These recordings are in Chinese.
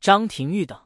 张廷玉等。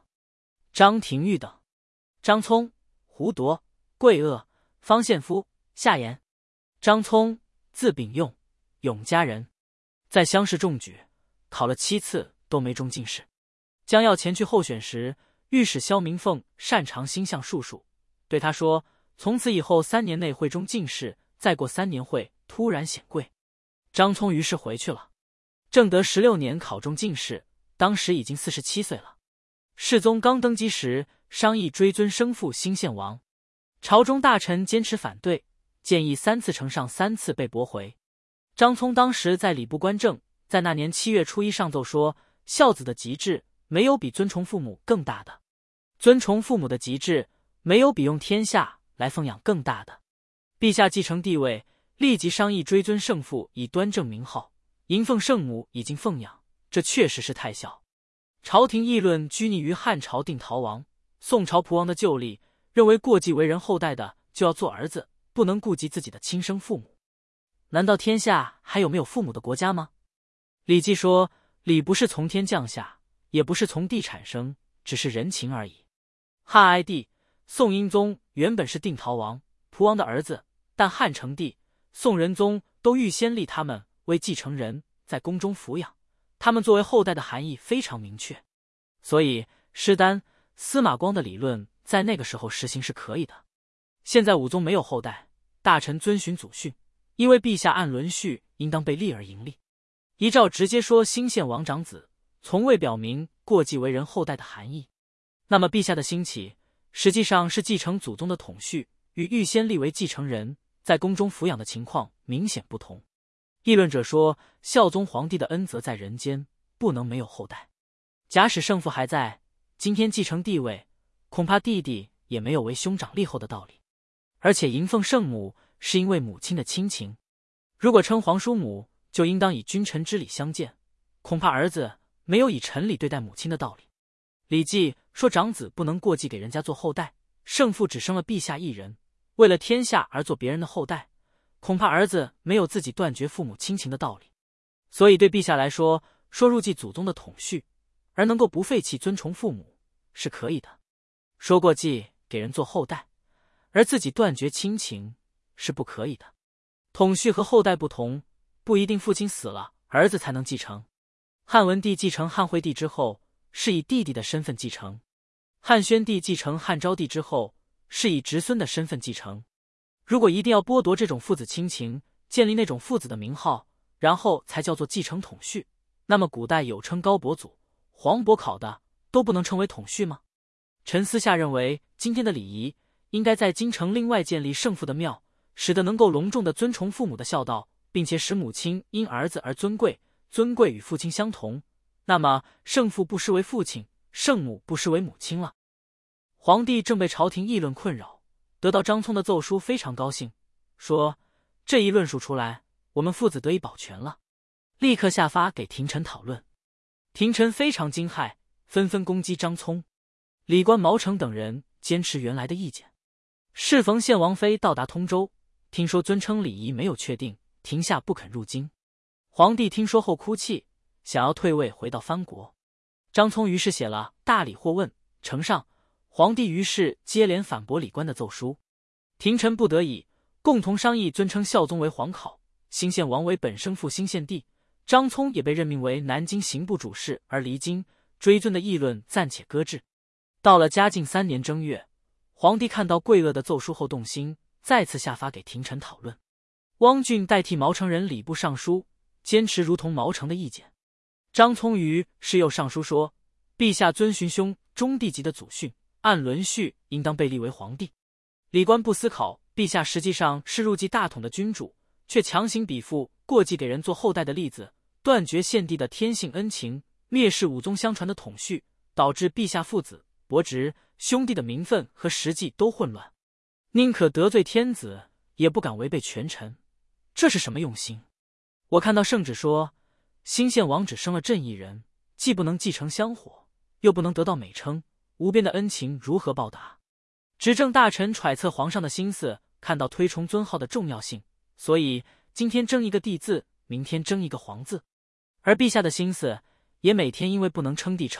张聪、胡铎、桂萼、方献夫、夏言。张聪，字秉用，永嘉人，在乡试中举，考了7次都没中进士。将要前去候选时，御史萧明凤擅长星象术数，对他说：“从此以后3年内会中进士，再过3年会突然显贵。”张聪于是回去了。正德16年考中进士，当时已经47岁了。世宗刚登基时，商议追尊生父兴献王，朝中大臣坚持反对，建议3次呈上，3次被驳回。张聪当时在礼部官正，在那年7月初1上奏说：“孝子的极致，没有比尊崇父母更大的；尊崇父母的极致，没有比用天下来奉养更大的。陛下继承帝位，立即商议追尊圣父以端正名号，迎奉圣母已经奉养，这确实是太孝。”朝廷议论拘泥于汉朝定陶王、宋朝蒲王的旧例，认为过继为人后代的就要做儿子，不能顾及自己的亲生父母。难道天下还有没有父母的国家吗？李绩说：“礼不是从天降下，也不是从地产生，只是人情而已。汉哀帝、宋英宗原本是定陶王、蒲王的儿子，但汉成帝、宋仁宗都预先立他们为继承人，在宫中抚养，他们作为后代的含义非常明确。所以施丹、司马光的理论在那个时候实行是可以的。现在武宗没有后代，大臣遵循祖训，因为陛下按伦序应当被立而盈利。依照直接说兴献王长子，从未表明过继为人后代的含义。那么陛下的兴起实际上是继承祖宗的统序，与预先立为继承人在宫中抚养的情况明显不同。议论者说，孝宗皇帝的恩泽在人间，不能没有后代。假使圣父还在，今天继承帝位，恐怕弟弟也没有为兄长立后的道理。而且迎奉圣母是因为母亲的亲情，如果称皇叔母，就应当以君臣之礼相见，恐怕儿子没有以臣礼对待母亲的道理。李绩说长子不能过继给人家做后代，圣父只生了陛下一人，为了天下而做别人的后代，恐怕儿子没有自己断绝父母亲情的道理。所以对陛下来说，说入继祖宗的统序，而能够不废弃尊崇父母是可以的；说过继给人做后代，而自己断绝亲情是不可以的。统序和后代不同，不一定父亲死了儿子才能继承。汉文帝继承汉惠帝之后，是以弟弟的身份继承；汉宣帝继承汉昭帝之后，是以侄孙的身份继承。如果一定要剥夺这种父子亲情，建立那种父子的名号，然后才叫做继承统序，那么古代有称高伯祖、黄伯考的都不能称为统序吗？臣私下认为，今天的礼仪应该在京城另外建立圣父的庙，使得能够隆重的尊崇父母的孝道，并且使母亲因儿子而尊贵，尊贵与父亲相同，那么圣父不失为父亲，圣母不失为母亲了。皇帝正被朝廷议论困扰，得到张聪的奏书非常高兴，说这一论述出来，我们父子得以保全了，立刻下发给廷臣讨论。廷臣非常惊骇，纷纷攻击张聪。李官、毛成等人坚持原来的意见。适逢献王妃到达通州，听说尊称礼仪没有确定，庭下不肯入京。皇帝听说后哭泣，想要退位回到藩国。张聪于是写了《大礼或问》呈上，皇帝于是接连反驳李官的奏书。廷臣不得已，共同商议尊称孝宗为皇考，兴献王为本生父兴献帝。张聪也被任命为南京刑部主事而离京，追尊的议论暂且搁置。到了嘉靖3年正月，皇帝看到桂萼的奏书后动心，再次下发给廷臣讨论。汪俊代替毛成任礼部尚书，坚持如同毛成的意见。张聪于是又上书说，陛下遵循兄中帝级的祖训，按伦序应当被立为皇帝。李官不思考，陛下实际上是入继大统的君主，却强行比附过继给人做后代的例子，断绝献帝的天性恩情，蔑视武宗相传的统序，导致陛下父子、伯侄、兄弟的名分和实际都混乱。宁可得罪天子，也不敢违背权臣，这是什么用心？我看到圣旨说，兴献王只生了朕一人，既不能继承香火，又不能得到美称，无边的恩情如何报答？执政大臣揣测皇上的心思，看到推崇尊号的重要性，所以今天争一个帝字，明天争一个皇字。而陛下的心思也每天因为不能称帝称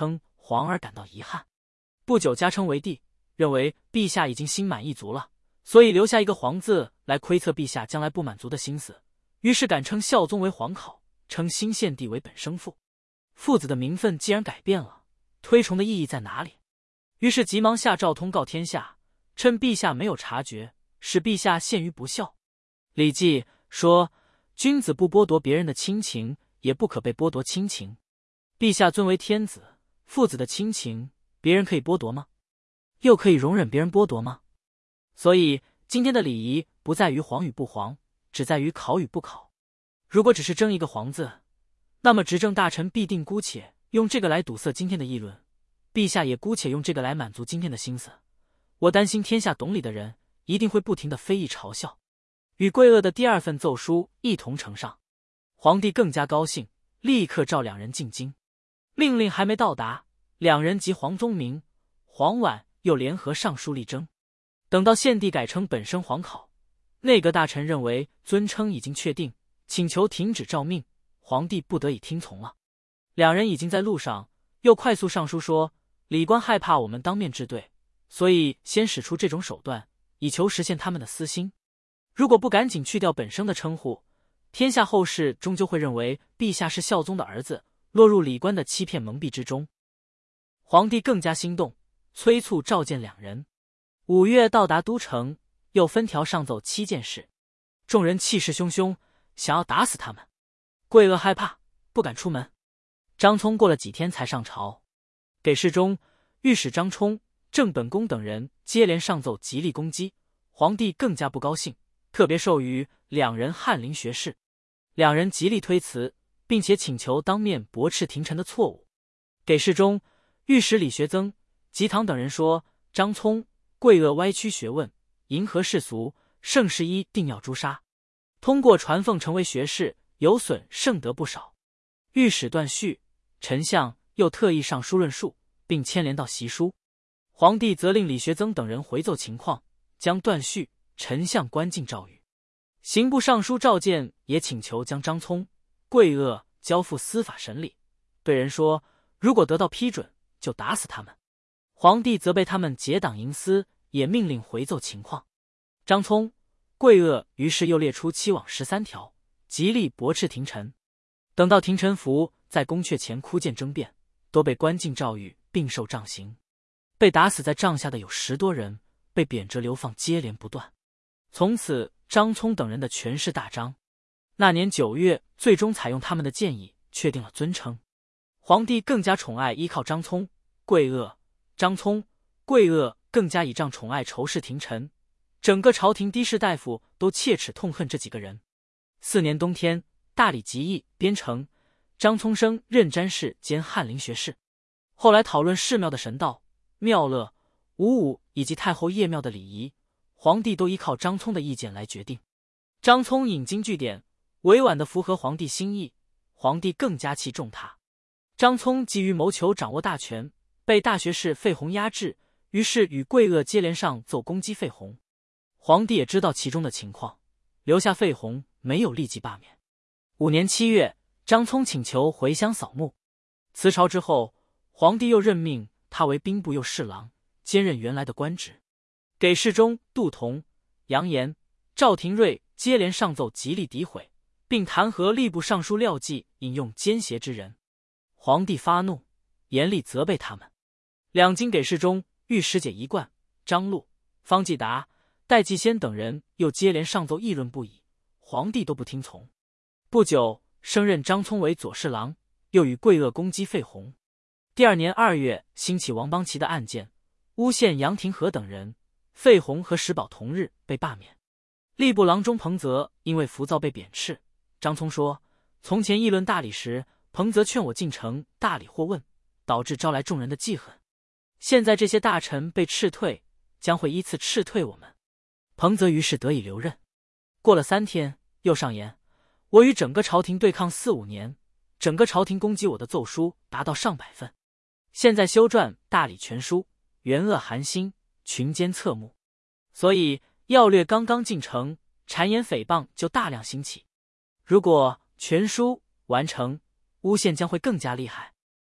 皇儿感到遗憾。不久加称为帝，认为陛下已经心满意足了，所以留下一个皇字来窥测陛下将来不满足的心思，于是改称孝宗为皇考，称新献帝为本生父。父子的名分既然改变了，推崇的意义在哪里？于是急忙下诏通告天下，趁陛下没有察觉，使陛下陷于不孝。礼记说，君子不剥夺别人的亲情，也不可被剥夺亲情。陛下尊为天子，父子的亲情，别人可以剥夺吗？又可以容忍别人剥夺吗？所以今天的礼仪不在于皇与不皇，只在于考与不考。如果只是争一个皇字，那么执政大臣必定姑且用这个来堵塞今天的议论，陛下也姑且用这个来满足今天的心思。我担心天下懂理的人一定会不停地非议嘲笑。与桂萼的第二份奏书一同呈上，皇帝更加高兴，立刻召两人进京。命令还没到达，两人及黄宗明、黄琬又联合上书力争。等到献帝改称本生皇考，内阁大臣认为尊称已经确定，请求停止诏命，皇帝不得已听从了。两人已经在路上，又快速上书说，礼官害怕我们当面质对，所以先使出这种手段，以求实现他们的私心。如果不赶紧去掉本生的称呼，天下后世终究会认为陛下是孝宗的儿子，落入礼官的欺骗蒙蔽之中。皇帝更加心动，催促召见两人。5月到达都城，又分条上奏7件事。众人气势汹汹，想要打死他们。桂萼害怕，不敢出门。张聪过了几天才上朝，给事中、御史张冲、郑本恭等人接连上奏极力攻击，皇帝更加不高兴，特别授予两人翰林学士。两人极力推辞，并且请求当面驳斥廷臣的错误。给事中、御史李学曾、吉堂等人说，张聪、桂萼歪曲学问，迎合世俗，圣世一定要诛杀。通过传奉成为学士，有损圣德不少。御史段旭、陈相又特意上书论述，并牵连到习书。皇帝责令李学曾等人回奏情况，将段旭、陈相关进诏狱。刑部尚书赵建也请求将张聪、桂萼交付司法审理，对人说，如果得到批准，就打死他们。皇帝责备他们结党营私，也命令回奏情况。张聪、桂萼于是又列出7往13条，极力驳斥廷臣。等到廷臣服在宫阙前哭谏争辩，都被关进诏狱，并受杖刑。被打死在帐下的有10多人，被贬谪流放接连不断。从此张聪等人的权势大张。那年9月，最终采用他们的建议，确定了尊称。皇帝更加宠爱依靠张聪、桂萼，张聪、桂萼更加倚仗宠爱仇视廷臣，整个朝廷的士大夫都切齿痛恨这几个人。4年冬天，大礼极议编成，张聪升任詹事兼翰林学士。后来讨论寺庙的神道、庙乐、五武以及太后谒庙的礼仪，皇帝都依靠张聪的意见来决定。张聪引经据典，委婉地符合皇帝心意，皇帝更加器重他。张聪急于谋求掌握大权，被大学士费宏压制，于是与桂萼接连上奏攻击费宏。皇帝也知道其中的情况，留下费宏，没有立即罢免。5年7月，张聪请求回乡扫墓。辞朝之后，皇帝又任命他为兵部右侍郎，兼任原来的官职。给事中杜同、杨炎、赵廷瑞接连上奏极力诋毁，并弹劾吏部尚书廖继引用奸邪之人。皇帝发怒，严厉责备他们。两京给事中御史解一贯、张禄、方继达、戴季先等人又接连上奏议论不已，皇帝都不听从。不久，升任张聪为左侍郎，又与桂萼攻击费宏。第2年2月，兴起王邦奇的案件，诬陷杨廷和等人，费宏和石宝同日被罢免。吏部郎中彭泽因为浮躁被贬斥。张聪说，从前议论大礼时，彭泽劝我进城大礼或问，导致招来众人的记恨。现在这些大臣被斥退，将会依次斥退我们。彭泽于是得以留任。过了3天，又上言，我与整个朝廷对抗4、5年，整个朝廷攻击我的奏书达到上百份。现在修撰大礼全书，元恶寒心，群奸侧目，所以要略刚刚进城，谗言诽谤就大量兴起。如果全书完成，诬陷将会更加厉害。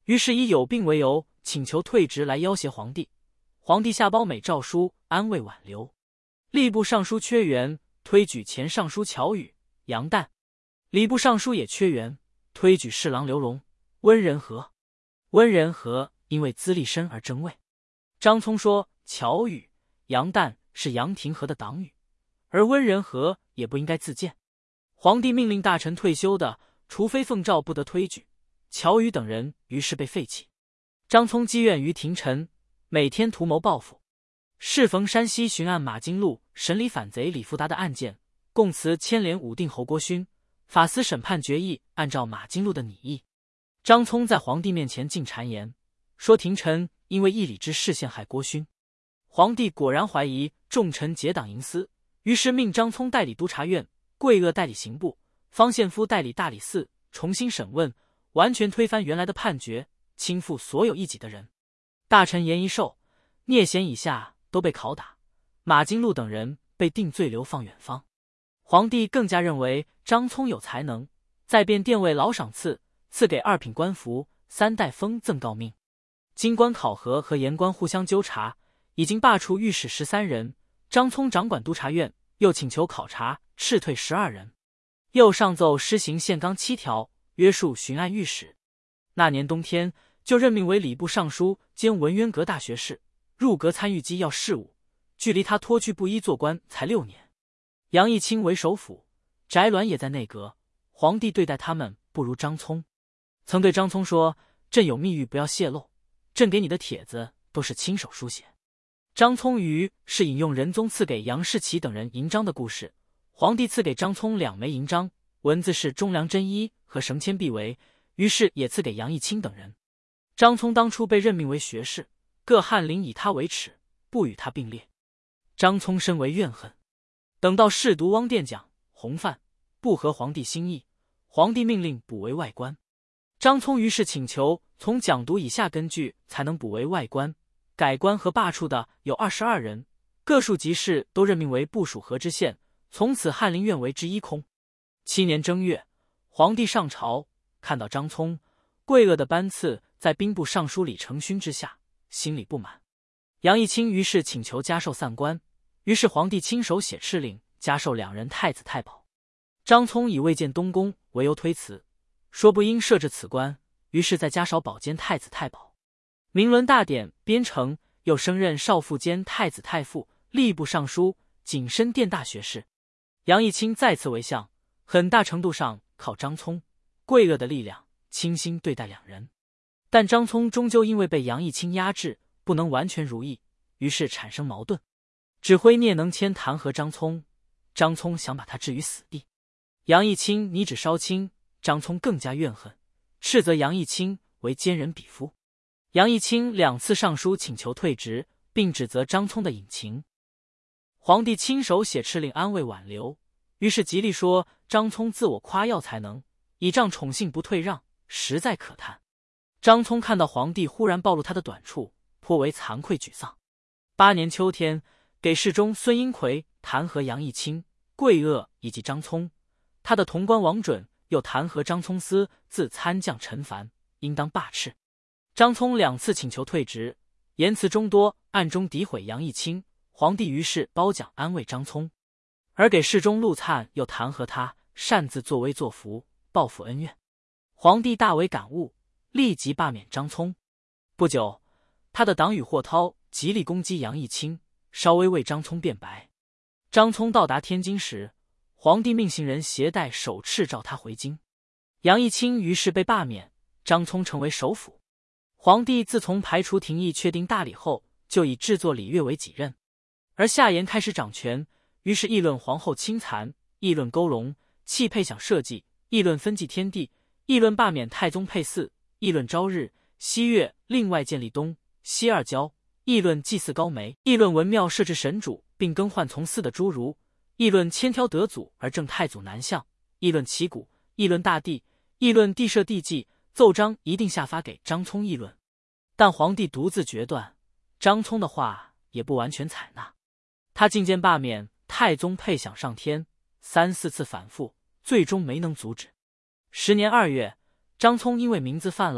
于是以有病为由，请求退职来要挟皇帝。皇帝下褒美诏书，安慰挽留。吏部尚书缺员，推举前尚书乔宇、杨旦；礼部尚书也缺员，推举侍郎刘龙、温仁和。温仁和因为资历深而争位。张聪说乔宇、杨旦是杨廷和的党羽，而温仁和也不应该自荐。皇帝命令大臣退休的，除非奉诏不得推举。乔宇等人于是被废弃。张聪积怨于廷臣，每天图谋报复。适逢山西巡按马金禄审理反贼李福达的案件，供词牵连武定侯郭勋，法司审判决议按照马金禄的拟议。张聪在皇帝面前进谗言，说廷臣因为义理之事陷害郭勋。皇帝果然怀疑众臣结党营私，于是命张聪代理督察院，桂萼代理刑部，方献夫代理大理寺，重新审问，完全推翻原来的判决，倾覆所有异己的人。大臣严一寿、聂贤以下都被拷打，马金禄等人被定罪流放远方。皇帝更加认为张聪有才能，再变殿尉劳赏赐，赐给2品官服、3代封赠诰命。经官考核和言官互相纠察，已经罢黜御史13人，张聪掌管督察院，又请求考察，斥退12人，又上奏施行宪纲7条，约束巡按御史。那年冬天，就任命为礼部尚书兼文渊阁大学士，入阁参与机要事务，距离他脱去布衣做官才6年。杨义清为首辅，翟鸾也在内阁，皇帝对待他们不如张聪。曾对张聪说：“朕有密谕不要泄露，朕给你的帖子都是亲手书写。”张聪于是引用仁宗赐给杨士奇等人银章的故事，皇帝赐给张聪2枚银章，文字是忠良真一和绳牵璧为，于是也赐给杨义清等人。张聪当初被任命为学士，各翰林以他为耻，不与他并列。张聪深为怨恨。等到试读汪殿讲、洪范，不合皇帝心意，皇帝命令补为外官。张聪于是请求从讲读以下根据才能补为外官，改官和罢黜的有22人，各庶吉士都任命为部属河知县，从此翰林院为之一空。7年正月，皇帝上朝，看到张聪、桂萼的班次在兵部尚书李承勋之下，心里不满。杨义清于是请求加授散官，于是皇帝亲手写敕令，加授2人太子太保。张聪以未见东宫为由推辞，说不应设置此官，于是再加少保监太子太保。明伦大典编成，又升任少傅兼太子太傅、吏部尚书、景深殿大学士。杨义清再次为相，很大程度上靠张聪、桂萼的力量，倾心对待2人。但张聪终究因为被杨义清压制，不能完全如意，于是产生矛盾。指挥聂能谦弹劾张聪，张聪想把他置于死地。杨义清拟旨稍轻，张聪更加怨恨，斥责杨义清为奸人鄙夫。杨义清2次上书请求退职，并指责张聪的隐情。皇帝亲手写敕令安慰挽留，于是极力说张聪自我夸耀才能，倚仗宠幸不退让，实在可叹。张聪看到皇帝忽然暴露他的短处，颇为惭愧沮丧。8年秋天，给事中孙英奎弹劾杨义清、桂萼以及张聪，他的同官王准又弹劾张聪私自参将陈凡，应当罢斥。张聪2次请求退职，言辞众多，暗中诋毁杨义清，皇帝于是褒奖安慰张聪。而给事中陆灿又弹劾他擅自作威作福，报复恩怨。皇帝大为感悟，立即罢免张聪。不久，他的党羽霍涛极力攻击杨义清，稍微为张聪辩白。张聪到达天津时，皇帝命行人携带手敕召他回京。杨义清于是被罢免，张聪成为首辅。皇帝自从排除廷议确定大礼后，就以制作礼乐为己任。而夏言开始掌权，于是议论皇后亲残，议论勾龙、弃配享社稷，议论分祭天地，议论罢免太宗配祀，议论朝日、西岳另外建立东、西2郊，议论祭祀高梅，议论文庙设置神主并更换从祀的诸儒，议论千挑得祖而正太祖南向，议论旗鼓，议论大地，议论地设地祭，奏章一定下发给张聪议论。但皇帝独自决断，张聪的话也不完全采纳。他进谏罢免太宗配享上天，3、4次反复，最终没能阻止。10年2月，张聪因为名字犯了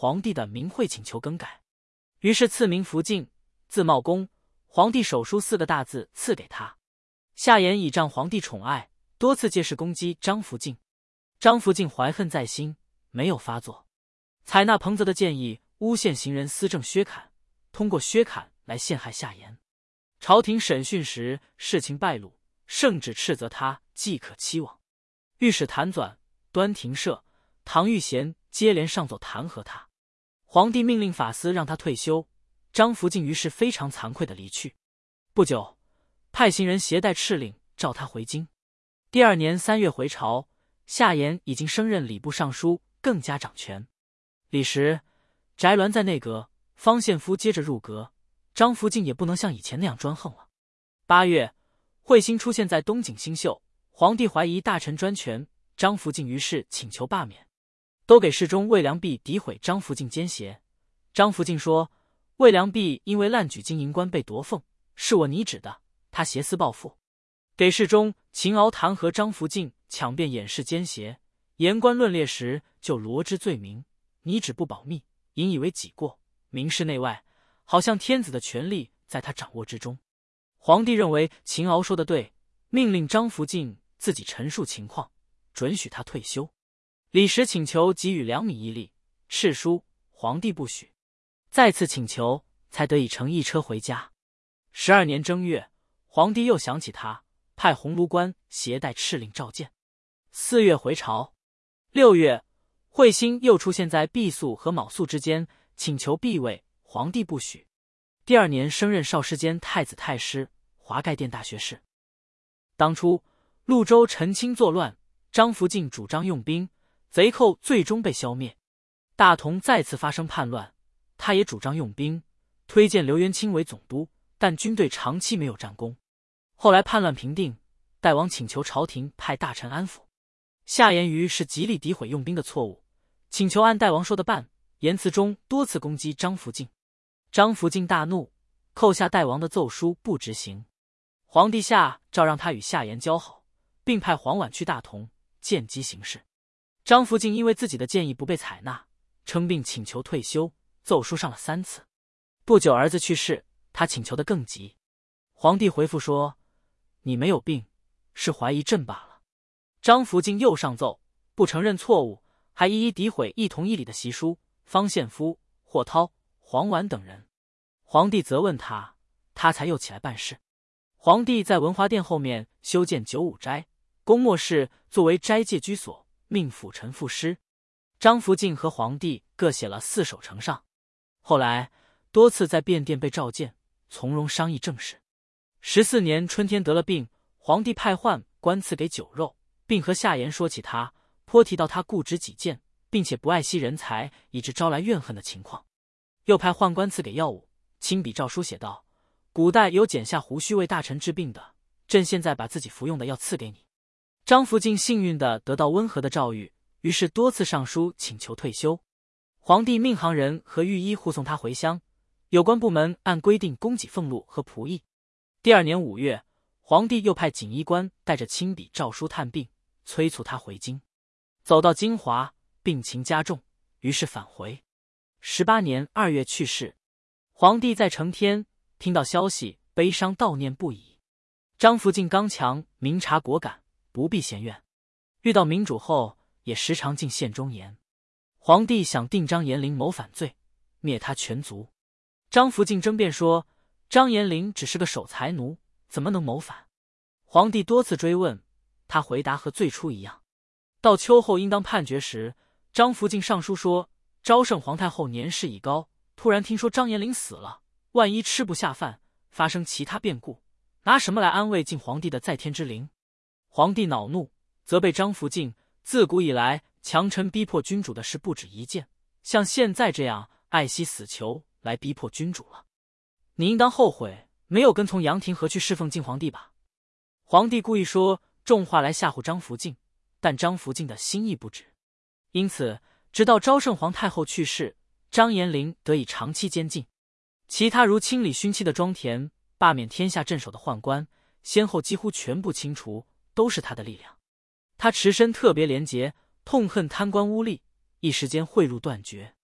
皇帝的名讳请求更改，于是赐名福晋，字茂公。皇帝手书4个大字赐给他。夏言倚仗皇帝宠爱，多次借势攻击张福晋。张福晋怀恨在心，没有发作，采纳彭泽的建议，诬陷行人司政薛侃，通过薛侃来陷害夏言。朝廷审讯时，事情败露，圣旨斥责他即可期往。御史谭纂、端廷摄、唐玉贤接连上奏弹劾他。皇帝命令法司让他退休，张福晋于是非常惭愧地离去。不久，派行人携带敕令召他回京。第2年3月回朝，夏言已经升任礼部尚书，更加掌权。李时，翟鸾在内阁，方献夫接着入阁，张福晋也不能像以前那样专横了。8月，彗星出现在东景星宿，皇帝怀疑大臣专权，张福晋于是请求罢免。都给侍中魏良弼诋毁张福晋奸邪。张福晋说，魏良弼因为滥举金银官被夺俸，是我拟旨的，他挟私报复。给事中秦敖弹劾张福晋抢辩掩饰奸邪，言官论列时就罗织罪名，拟旨不保密，引以为己过，明示内外，好像天子的权力在他掌握之中。皇帝认为秦敖说的对，命令张福晋自己陈述情况，准许他退休。李时请求给予2米1粒，敕书，皇帝不许，再次请求，才得以乘一车回家。12年正月，皇帝又想起他，派鸿胪官携带敕令召见。4月回朝。6月，彗星又出现在毕宿和卯宿之间，请求避位，皇帝不许。第2年升任少师监太子太师，华盖殿大学士。当初潞州陈清作乱，张福晋主张用兵，贼寇最终被消灭。大同再次发生叛乱，他也主张用兵，推荐刘元清为总督，但军队长期没有战功。后来叛乱平定，代王请求朝廷派大臣安抚。夏言于是极力诋毁用兵的错误，请求按代王说的办，言辞中多次攻击张福晋。张福晋大怒，扣下代王的奏书不执行。皇帝下诏让他与夏言交好，并派黄婉去大同见机行事。张福晋因为自己的建议不被采纳，称病请求退休，奏书上了3次。不久儿子去世，他请求的更急。皇帝回复说，你没有病，是怀疑朕罢了。张福晋又上奏，不承认错误，还一一诋毁一同一里的习书、方献夫、霍涛、黄婉等人。皇帝责问他，他才又起来办事。皇帝在文华殿后面修建95斋，供末世作为斋戒居所，命辅臣赋诗。张福晋和皇帝各写了4首呈上。后来多次在便殿被召见，从容商议政事。14年春天得了病，皇帝派宦官赐给酒肉，并和夏言说起他，颇提到他固执己见，并且不爱惜人才，以致招来怨恨的情况。又派宦官赐给药物，亲笔诏书写道，古代有剪下胡须为大臣治病的，朕现在把自己服用的药赐给你。张福晋幸运地得到温和的诏谕，于是多次上书请求退休。皇帝命行人和御医护送他回乡，有关部门按规定供给俸禄和仆役。第2年5月，皇帝又派锦衣官带着亲笔诏书探病，催促他回京。走到金华，病情加重，于是返回。18年2月去世。皇帝在承天听到消息，悲伤悼念不已。张福晋刚强，明察果敢，不避嫌怨，遇到民主后也时常进献忠言。皇帝想定张延龄谋反罪，灭他全族。张福晋争辩说，张延龄只是个守财奴，怎么能谋反？皇帝多次追问，他回答和最初一样。到秋后应当判决时，张福晋上书说，昭圣皇太后年事已高，突然听说张延龄死了，万一吃不下饭，发生其他变故，拿什么来安慰敬皇帝的在天之灵？皇帝恼怒，责备张福晋，自古以来强臣逼迫君主的事不止一件，像现在这样爱惜死囚来逼迫君主了。你应当后悔没有跟从杨廷和去侍奉晋皇帝吧。皇帝故意说重话来吓唬张福晋，但张福晋的心意不止，因此直到昭圣皇太后去世，张延龄得以长期监禁。其他如清理勋戚的庄田、罢免天下镇守的宦官，先后几乎全部清除，都是他的力量。他持身特别廉洁，痛恨贪官污吏，一时间贿赂断绝。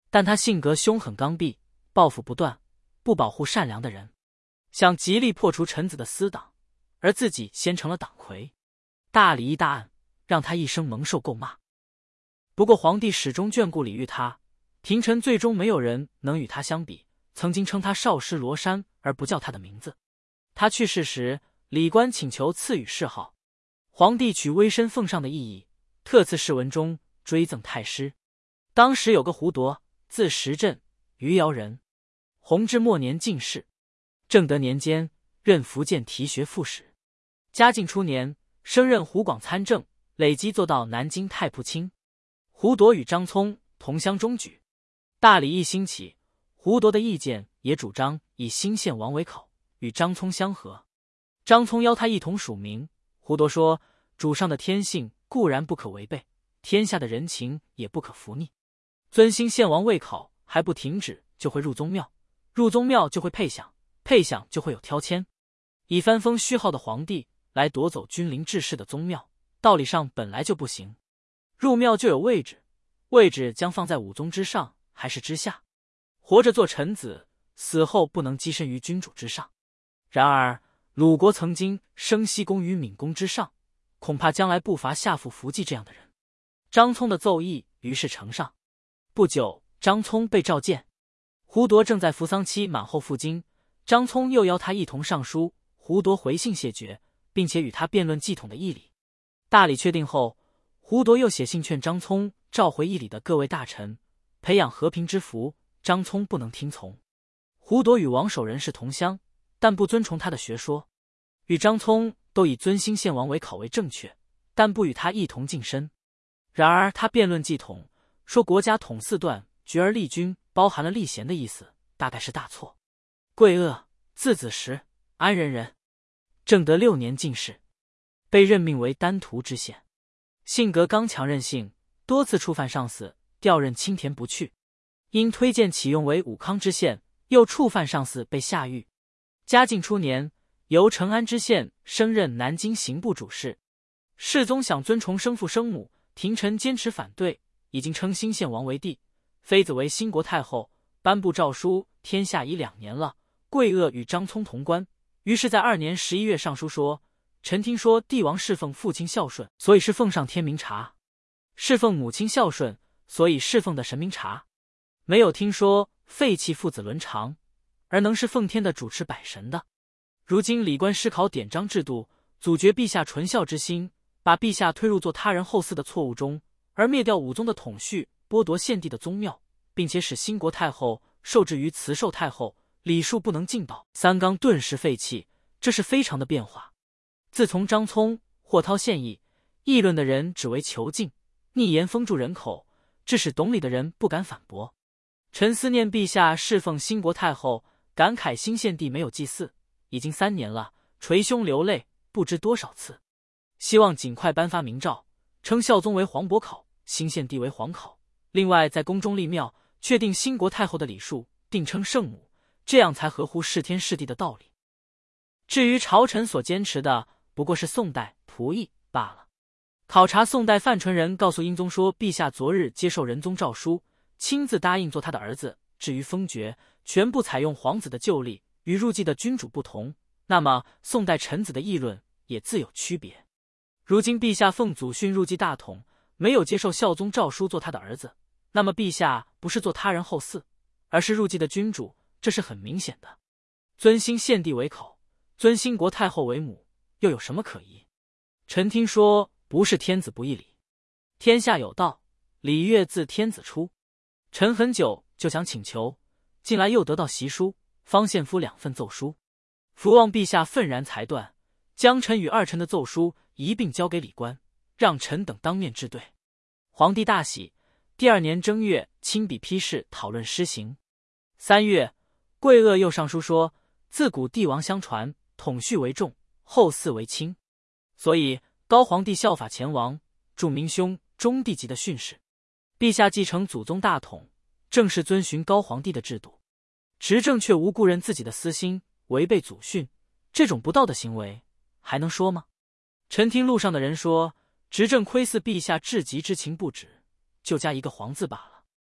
但他性格凶狠刚愎，报复不断，不保护善良的人，想极力破除臣子的私党，而自己先成了党魁。大礼议大案，让他一生蒙受诟骂。不过皇帝始终眷顾礼遇他，廷臣最终没有人能与他相比，曾经称他少师罗山而不叫他的名字。他去世时，礼官请求赐予谥号，皇帝取威身奉上的意义，特赐谥文中追赠太师。当时有个胡铎，字时镇，余姚人，弘治末年进士，正德年间任福建提学副使。嘉靖初年升任湖广参政，累积做到南京太仆卿。胡铎与张聪同乡中举，大礼议兴起，胡铎的意见也主张以兴献王为口，与张聪相合。张聪邀他一同署名，胡铎说：主上的天性固然不可违背，天下的人情也不可服逆。尊兴献王为考还不停止，就会入宗庙，入宗庙就会配享，配享就会有挑迁。以藩封虚号的皇帝来夺走君临治世的宗庙，道理上本来就不行。入庙就有位置，位置将放在武宗之上还是之下？活着做臣子，死后不能跻身于君主之上。然而鲁国曾经升西宫于闵公之上，恐怕将来不乏下腹伏击这样的人。张聪的奏议于是呈上。不久，张聪被召见。胡铎正在扶丧期满后赴京，张聪又邀他一同上书，胡铎回信谢绝，并且与他辩论继统的义理。大礼确定后，胡铎又写信劝张聪召回义理的各位大臣，培养和平之福。张聪不能听从。胡铎与王守仁是同乡，但不遵从他的学说，与张聪都以尊兴献王为考为正确，但不与他一同晋升。然而他辩论继统，说国家统四段，决而立君，包含了立贤的意思，大概是大错。贵鄂，字子时，安仁人，正德6年进士，被任命为丹徒知县。性格刚强任性，多次触犯上司，调任青田不去。因推荐启用为武康知县，又触犯上司，被下狱。嘉靖初年，由成安知县升任南京刑部主事。世宗想尊崇生父生母，廷臣坚持反对，已经称兴献王为帝，妃子为兴国太后，颁布诏书，天下已2年了。贵鄂与张聪同官，于是在2年11月上书说：臣听说帝王侍奉父亲孝顺，所以是奉上天明茶；侍奉母亲孝顺，所以侍奉的神明茶。没有听说废弃父子伦常，而能是奉天的主持百神的。如今礼官施考典章制度，阻绝陛下纯孝之心，把陛下推入做他人后嗣的错误中，而灭掉武宗的统序，剥夺献帝的宗庙，并且使兴国太后受制于慈寿太后，礼数不能尽到，三纲顿时废弃，这是非常的变化。自从张聪、霍涛献议，议论的人只为囚禁，逆言封住人口，致使懂礼的人不敢反驳。臣思念陛下侍奉兴国太后，感慨兴献帝没有祭祀，已经3年了，捶胸流泪不知多少次。希望尽快颁发明诏，称孝宗为皇伯考，兴献帝为皇考。另外在宫中立庙，确定兴国太后的礼数，定称圣母，这样才合乎是天是地的道理。至于朝臣所坚持的，不过是宋代仆役罢了。考察宋代范纯仁告诉英宗说，陛下昨日接受仁宗诏书，亲自答应做他的儿子，至于封爵，全部采用皇子的旧例，与入继的君主不同，那么宋代臣子的议论也自有区别。如今陛下奉祖训入继大统，没有接受孝宗诏书做他的儿子，那么陛下不是做他人后嗣，而是入继的君主，这是很明显的。尊兴献帝为口，尊兴国太后为母，又有什么可疑？臣听说不是天子不议礼，天下有道，礼乐自天子出。臣很久就想请求，近来又得到檄书、方献夫2份奏书，伏望陛下愤然裁断，将臣与2臣的奏书一并交给礼官，让臣等当面致对。皇帝大喜，第2年正月亲笔批示讨论施行。3月，贵鄂又上书说，自古帝王相传，统序为重，后嗣为轻，所以高皇帝效法前王，著明兄中帝级的训示。陛下继承祖宗大统，正是遵循高皇帝的制度，执政却无顾人自己的私心，违背祖训，这种不道的行为还能说吗？臣听路上的人说，执政窥伺陛下至极之情不止，就加一个皇字罢了。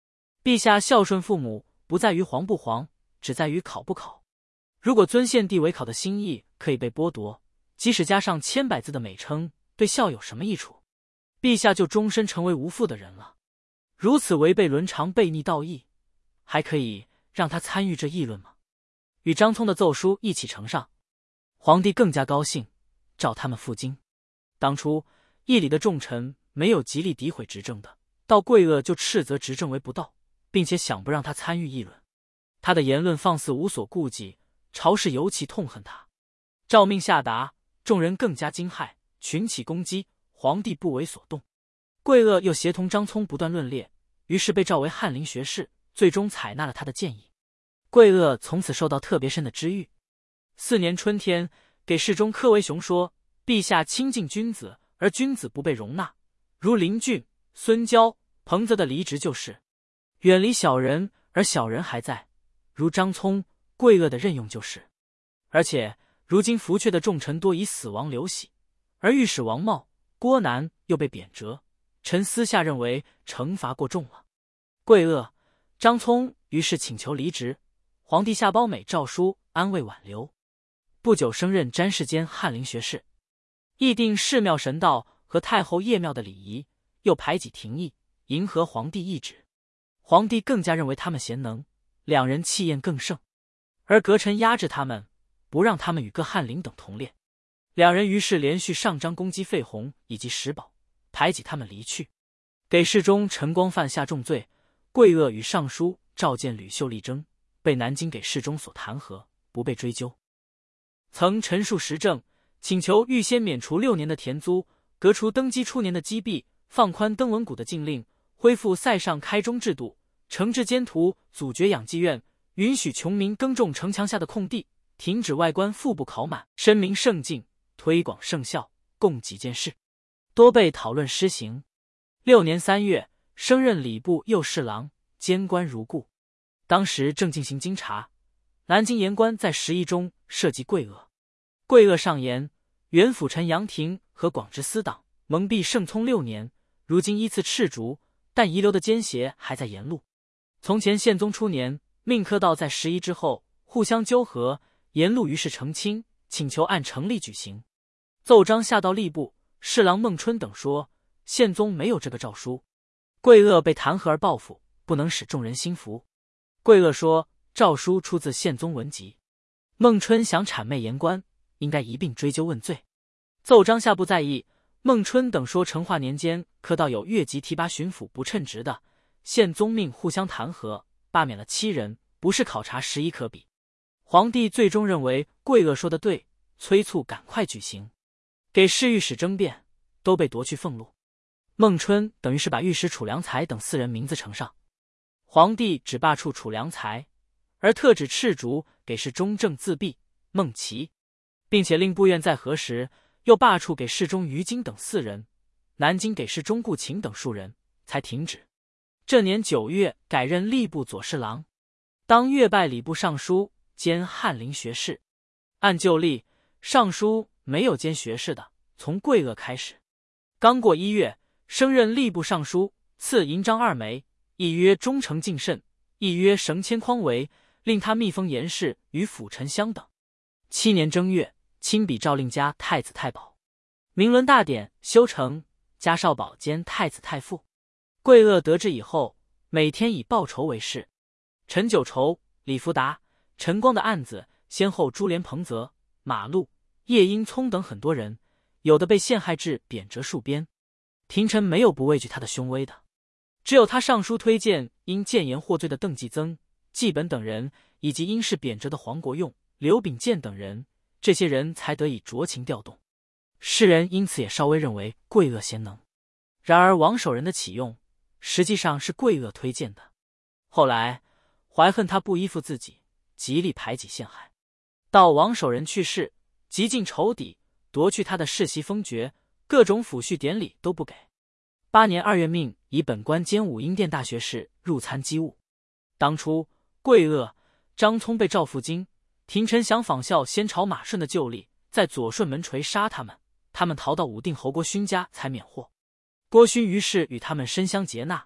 陛下孝顺父母，不在于皇不皇，只在于考不考。如果尊献帝为考的心意可以被剥夺，即使加上千百字的美称，对孝有什么益处？陛下就终身成为无父的人了。如此违背伦常，悖逆道义，还可以让他参与这议论吗？与张聪的奏书一起呈上，皇帝更加高兴，召他们赴京。当初议里的重臣没有极力诋毁执政的，到贵恶就斥责执政为不道，并且想不让他参与议论。他的言论放肆无所顾忌，朝士尤其痛恨他。诏命下达，众人更加惊骇，群起攻击，皇帝不为所动。贵恶又协同张聪不断论列，于是被召为翰林学士，最终采纳了他的建议。贵恶从此受到特别深的知遇。4年春天，给事中柯为雄说：陛下亲近君子，而君子不被容纳，如林俊、孙交、彭泽的离职就是；远离小人，而小人还在，如张聪、贵恶的任用就是。而且如今福阙的重臣多以死亡流喜，而御史王茂、郭南又被贬谪，臣私下认为惩罚过重了。贵恶、张聪于是请求离职，皇帝下褒美诏书安慰挽留。不久升任詹事监翰林学士，议定寺庙神道和太后谒庙的礼仪，又排挤廷议，迎合皇帝懿旨。皇帝更加认为他们贤能，两人气焰更盛，而阁臣压制他们，不让他们与各翰林等同列。两人于是连续上章攻击费宏以及石宝，排挤他们离去。给事中陈光犯下重罪，贵恶与尚书召见吕秀力争，被南京给事中所弹劾，不被追究。曾陈述时政，请求预先免除6年的田租，革除登基初年的积弊，放宽登文谷的禁令，恢复塞上开中制度，惩治奸徒，阻绝养济院，允许穷民耕种城墙下的空地，停止外官腹部考满，申明圣敬，推广圣孝，共几件事，多被讨论施行。6年3月，升任礼部右侍郎，监官如故。当时正进行京察，南京言官在11中涉及贵恶。贵恶上言，原辅臣杨廷和广直司党蒙蔽圣聪6年，如今依次斥逐，但遗留的奸邪还在沿路。从前宪宗初年，命科道在11之后互相纠合，沿路于是澄清，请求按成例举行。奏章下到吏部，侍郎孟春等说，宪宗没有这个诏书。贵恶被弹劾而报复，不能使众人心服。贵恶说，诏书出自宪宗文集。孟春想谄媚言官，应该一并追究问罪。奏章下不在意，孟春等说成化年间科道有越级提拔巡抚不称职的，宪宗命互相弹劾，罢免了7人，不是考察11可比。皇帝最终认为贵恶说的对，催促赶快举行。给侍御史争辩，都被夺去俸禄。孟春等于是把御史楚良才等4人名字呈上。皇帝只罢黜楚良才，而特指斥逐给事中正自闭孟琪，并且令部院在何时又罢黜给事中于京等4人，南京给事中顾勤等数人，才停止。这年9月改任吏部左侍郎，当月拜礼部尚书兼翰林学士。按旧例，尚书没有兼学士的，从贵恶开始。刚过1月，升任吏部尚书，赐银章2枚，一曰忠诚敬慎，一曰绳牵匡为，令他密封严氏与辅臣相等。7年正月，亲笔诏令加太子太保，明伦大典修成，加少保兼太子太傅。贵恶得知以后，每天以报仇为事。陈九仇、李福达、陈光的案子，先后株连彭泽、马路、叶英聪等很多人，有的被陷害至贬谪戍边。廷臣没有不畏惧他的凶威的，只有他上书推荐因谏言获罪的邓继增、纪本等人，以及因事贬谪的黄国用、刘秉建等人，这些人才得以酌情调动。世人因此也稍微认为贵恶贤能。然而王守仁的启用，实际上是贵恶推荐的。后来怀恨他不依附自己，极力排挤陷害。到王守仁去世，极尽仇敌，夺去他的世袭封爵，各种抚恤典礼都不给。8年2月命以本官兼武英殿大学士入参机务。当初贵恶、张聪被召赴京，廷臣想仿效先朝马顺的旧例，在左顺门陲杀他们，他们逃到武定侯郭勋家才免祸。郭勋于是与他们深相结纳，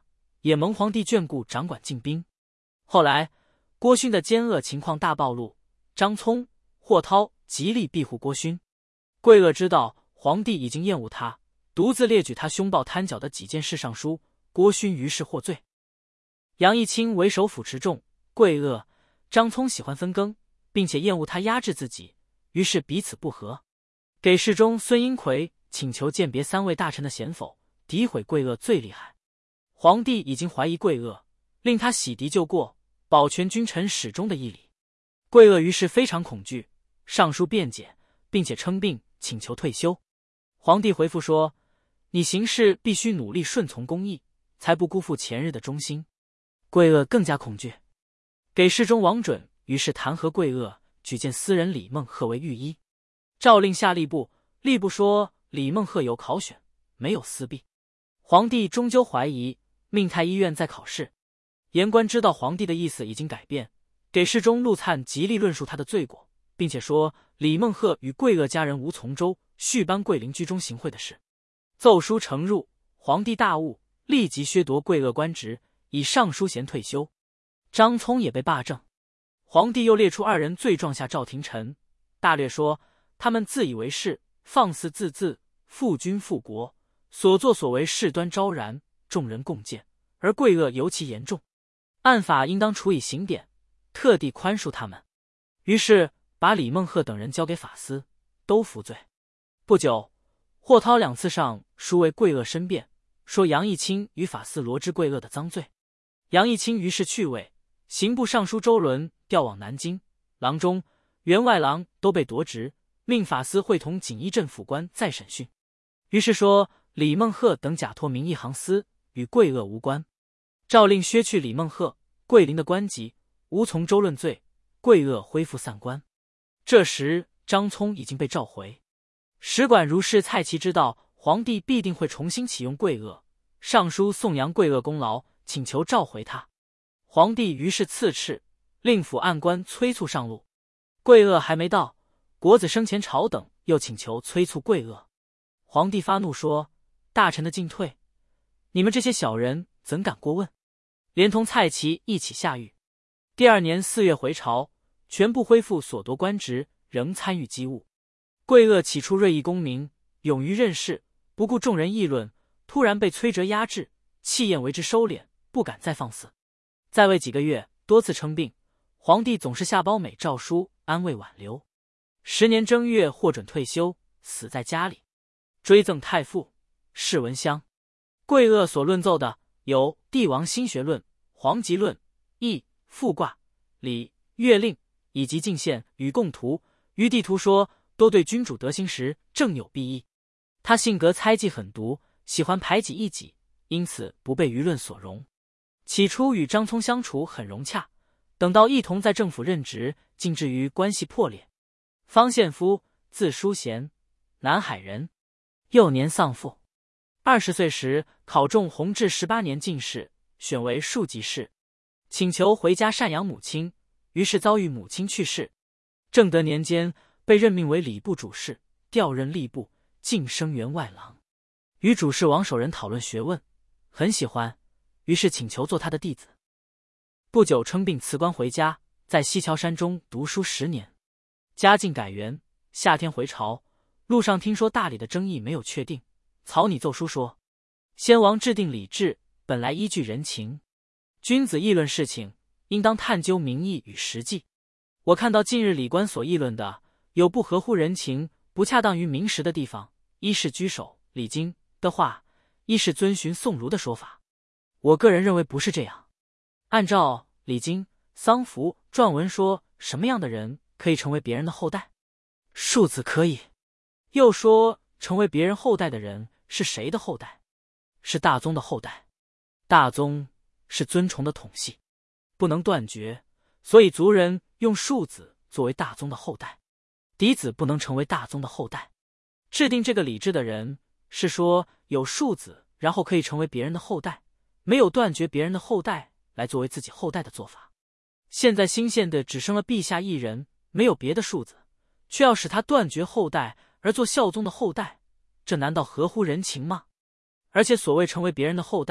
也蒙皇帝眷顾，掌管禁兵。后来郭勋的奸恶情况大暴露，张聪、霍涛极力庇护郭勋。桂萼知道皇帝已经厌恶他，独自列举他凶暴贪狡的几件事上书，郭勋于是获罪。杨义清为首辅持重，桂萼、张聪喜欢分羹，并且厌恶他压制自己，于是彼此不和。给事中孙英奎请求鉴别3位大臣的贤否，诋毁桂萼最厉害。皇帝已经怀疑桂萼，令他洗涤旧过，保全君臣始终的义理。桂萼于是非常恐惧，上书辩解，并且称病，请求退休。皇帝回复说：你行事必须努力顺从公义，才不辜负前日的忠心。桂萼更加恐惧。给事中王准于是弹劾桂萼，举荐私人李孟鹤为御医。诏令下吏部，吏部说李孟鹤有考选，没有私弊。皇帝终究怀疑，命太医院再考试。言官知道皇帝的意思已经改变，给事中陆粲极力论述他的罪过，并且说李孟鹤与桂萼家人吴从周续搬桂林居中行贿的事。奏书呈入，皇帝大悟，立即削夺桂萼官职，以尚书衔退休。张聪也被罢政。皇帝又列出2人罪状下赵廷臣，大略说他们自以为是，放肆自恣，负君负国，所作所为事端昭然，众人共鉴，而桂萼尤其严重，按法应当处以刑典，特地宽恕他们。于是把李孟鹤等人交给法司，都服罪。不久，霍涛2次上书为桂萼申辩，说杨义清与法司罗织桂萼的赃罪。杨义清于是去位，刑部尚书周伦调往南京，郎中、员外郎都被夺职，命法司会同锦衣镇府官再审讯。于是说李孟鹤等假托名义行私，与桂萼无关。诏令削去李孟鹤、桂林的官籍，无从周论罪，桂萼恢复散官。这时张聪已经被召回。使馆如是蔡奇知道皇帝必定会重新启用桂萼，上书颂扬桂萼功劳，请求召回他。皇帝于是赐敕，令府案官催促上路。桂萼还没到，国子生前朝等又请求催促桂萼。皇帝发怒说：大臣的进退，你们这些小人怎敢过问？连同蔡奇一起下狱。第2年4月回朝，全部恢复所夺官职，仍参与机务。桂萼起初锐意功名，勇于任事，不顾众人议论，突然被崔哲压制，气焰为之收敛，不敢再放肆。在位几个月，多次称病，皇帝总是下褒美诏书安慰挽留。10年正月获准退休，死在家里。追赠太傅、释文襄。桂萼所论奏的有《帝王心学论》《皇极论》《易》《复卦》《礼》《乐令》以及进献与贡图、于地图说，都对君主德行时正有裨益。他性格猜忌狠毒，喜欢排挤异己，因此不被舆论所容。起初与张聪相处很融洽，等到一同在政府任职，竟至于关系破裂。方献夫，字叔贤，南海人，幼年丧父。20岁时考中弘治18年进士，选为庶吉士，请求回家赡养母亲，于是遭遇母亲去世。正德年间被任命为礼部主事，调任吏部，晋升员外郎。与主事王守仁讨论学问，很喜欢，于是请求做他的弟子。不久称病辞官回家，在西樵山中读书10年。嘉靖改元，夏天回朝，路上听说大理的争议没有确定，草拟奏书说：先王制定礼制，本来依据人情，君子议论事情，应当探究民意与实际。我看到近日礼官所议论的，有不合乎人情、不恰当于民实的地方，一是居守礼经的话，一是遵循宋儒的说法。我个人认为不是这样。按照礼经、丧服、篆文说，什么样的人可以成为别人的后代？庶子可以。又说成为别人后代的人是谁的后代？是大宗的后代。大宗是尊崇的统系，不能断绝，所以族人用庶子作为大宗的后代，嫡子不能成为大宗的后代。制定这个礼制的人是说有庶子，然后可以成为别人的后代，没有断绝别人的后代来作为自己后代的做法。现在新献的只生了陛下一人，没有别的庶子，却要使他断绝后代而做孝宗的后代，这难道合乎人情吗？而且所谓成为别人的后代，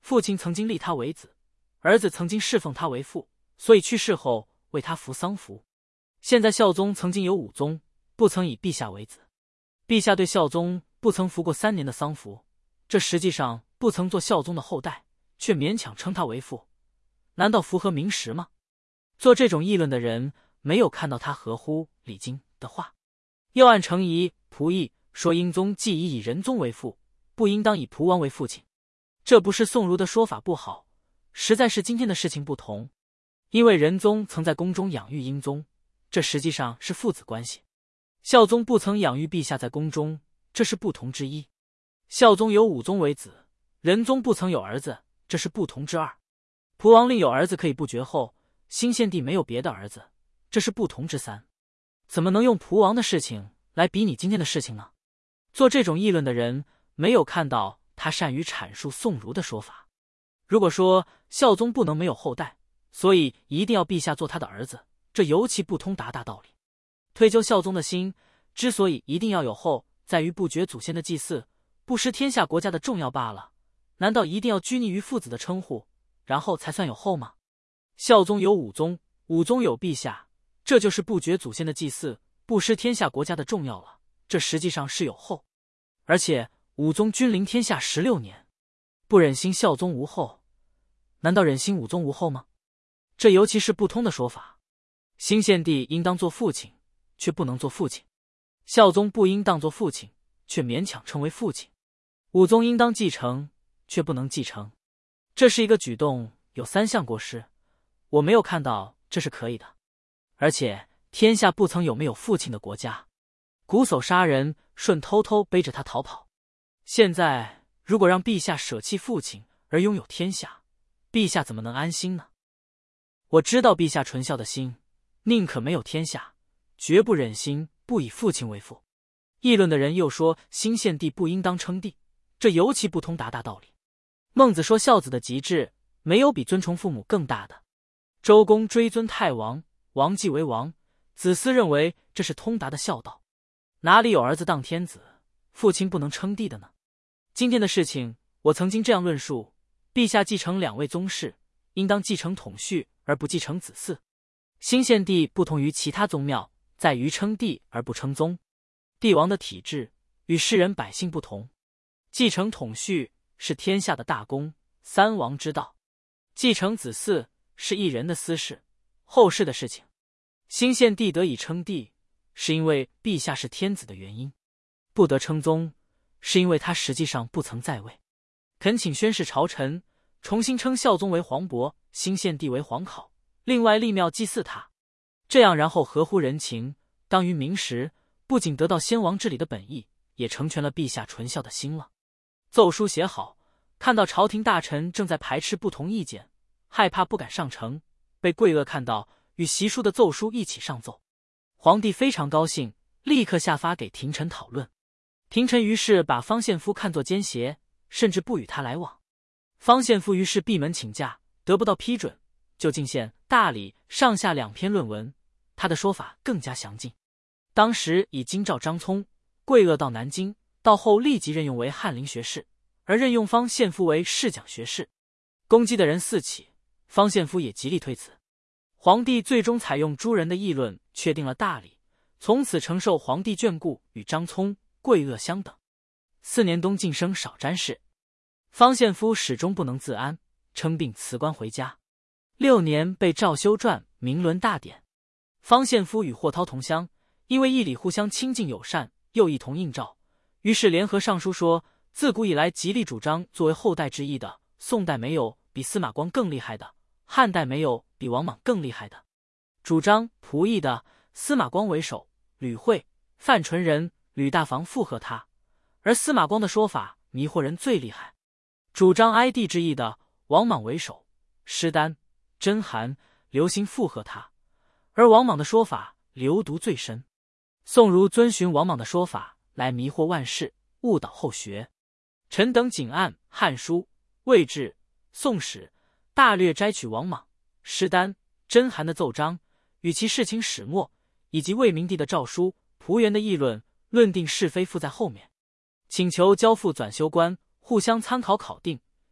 父亲曾经立他为子，儿子曾经侍奉他为父，所以去世后为他服丧服。现在孝宗曾经有武宗，不曾以陛下为子。陛下对孝宗不曾服过3年的丧服，这实际上不曾做孝宗的后代，却勉强称他为父，难道符合明实吗？做这种议论的人没有看到他合乎礼经的话，又按程颐、仆役说英宗既已以仁宗为父，不应当以仆王为父亲。这不是宋儒的说法不好，实在是今天的事情不同。因为仁宗曾在宫中养育英宗，这实际上是父子关系。孝宗不曾养育陛下在宫中，这是不同之一。孝宗有武宗为子，仁宗不曾有儿子，这是不同之二。仆王另有儿子可以不绝后，新献帝没有别的儿子，这是不同之三。怎么能用仆王的事情来比拟今天的事情呢？做这种议论的人没有看到他善于阐述宋儒的说法。如果说孝宗不能没有后代，所以一定要陛下做他的儿子，这尤其不通达大道理。推究孝宗的心，之所以一定要有后，在于不绝祖先的祭祀，不失天下国家的重要罢了。难道一定要拘泥于父子的称呼，然后才算有后吗？孝宗有武宗，武宗有陛下，这就是不绝祖先的祭祀，不失天下国家的重要了。这实际上是有后。而且武宗君临天下16年，不忍心孝宗无后，难道忍心武宗无后吗？这尤其是不通的说法。新献帝应当做父亲，却不能做父亲；孝宗不应当做父亲，却勉强称为父亲；武宗应当继承，却不能继承。这是一个举动有3项过失，我没有看到这是可以的。而且天下不曾有没有父亲的国家，瞽叟杀人，舜偷偷背着他逃跑。现在如果让陛下舍弃父亲而拥有天下，陛下怎么能安心呢？我知道陛下纯孝的心，宁可没有天下，绝不忍心不以父亲为父。议论的人又说新献帝不应当称帝，这尤其不通达大道理。孟子说孝子的极致，没有比尊崇父母更大的。周公追尊太王，王继为王，子思认为这是通达的孝道。哪里有儿子当天子，父亲不能称帝的呢？今天的事情，我曾经这样论述：陛下继承2位宗室，应当继承统序，而不继承子嗣。新献帝不同于其他宗庙，在于称帝而不称宗。帝王的体制与世人百姓不同，继承统序是天下的大公，三王之道；继承子嗣是一人的私事，后世的事情。新献帝得以称帝，是因为陛下是天子的原因；不得称宗，是因为他实际上不曾在位。恳请宣誓朝臣，重新称孝宗为皇伯，新献帝为皇考，另外立庙祭祀他。这样然后合乎人情，当于明时，不仅得到先王治理的本意，也成全了陛下纯孝的心了。奏书写好，看到朝廷大臣正在排斥不同意见，害怕不敢上呈，被贵恶看到，与习书的奏书一起上奏。皇帝非常高兴，立刻下发给廷臣讨论。廷臣于是把方献夫看作奸邪，甚至不与他来往。方献夫于是闭门请假，得不到批准，就进献大理上下2篇论文，他的说法更加详尽。当时已京兆张聪、贵恶到南京，到后立即任用为翰林学士，而任用方献夫为侍讲学士。攻击的人四起，方献夫也极力推辞。皇帝最终采用诸人的议论，确定了大理，从此承受皇帝眷顾，与张聪、贵恶相等。4年冬晋升少詹事，方献夫始终不能自安，称病辞官回家。6年被诏修撰明伦大典。方献夫与霍涛同乡，因为义理互相亲近友善，又一同应诏，于是联合上书说，自古以来极力主张作为后代之一的，宋代没有比司马光更厉害的，汉代没有比王莽更厉害的。主张仆役的，司马光为首，吕惠、范纯仁、吕大房附和他，而司马光的说法迷惑人最厉害。主张哀帝之意的，王莽为首，施丹、甄邯、刘歆附和他，而王莽的说法流毒最深。宋儒遵循王莽的说法来迷惑万世，误导后学。臣等仅按《汉书》《魏志》《宋史》大略摘取王莽、施丹、甄邯的奏章，与其事情始末，以及魏明帝的诏书、仆员的议论，论定是非附在后面，请求交付纂修官互相参考考定，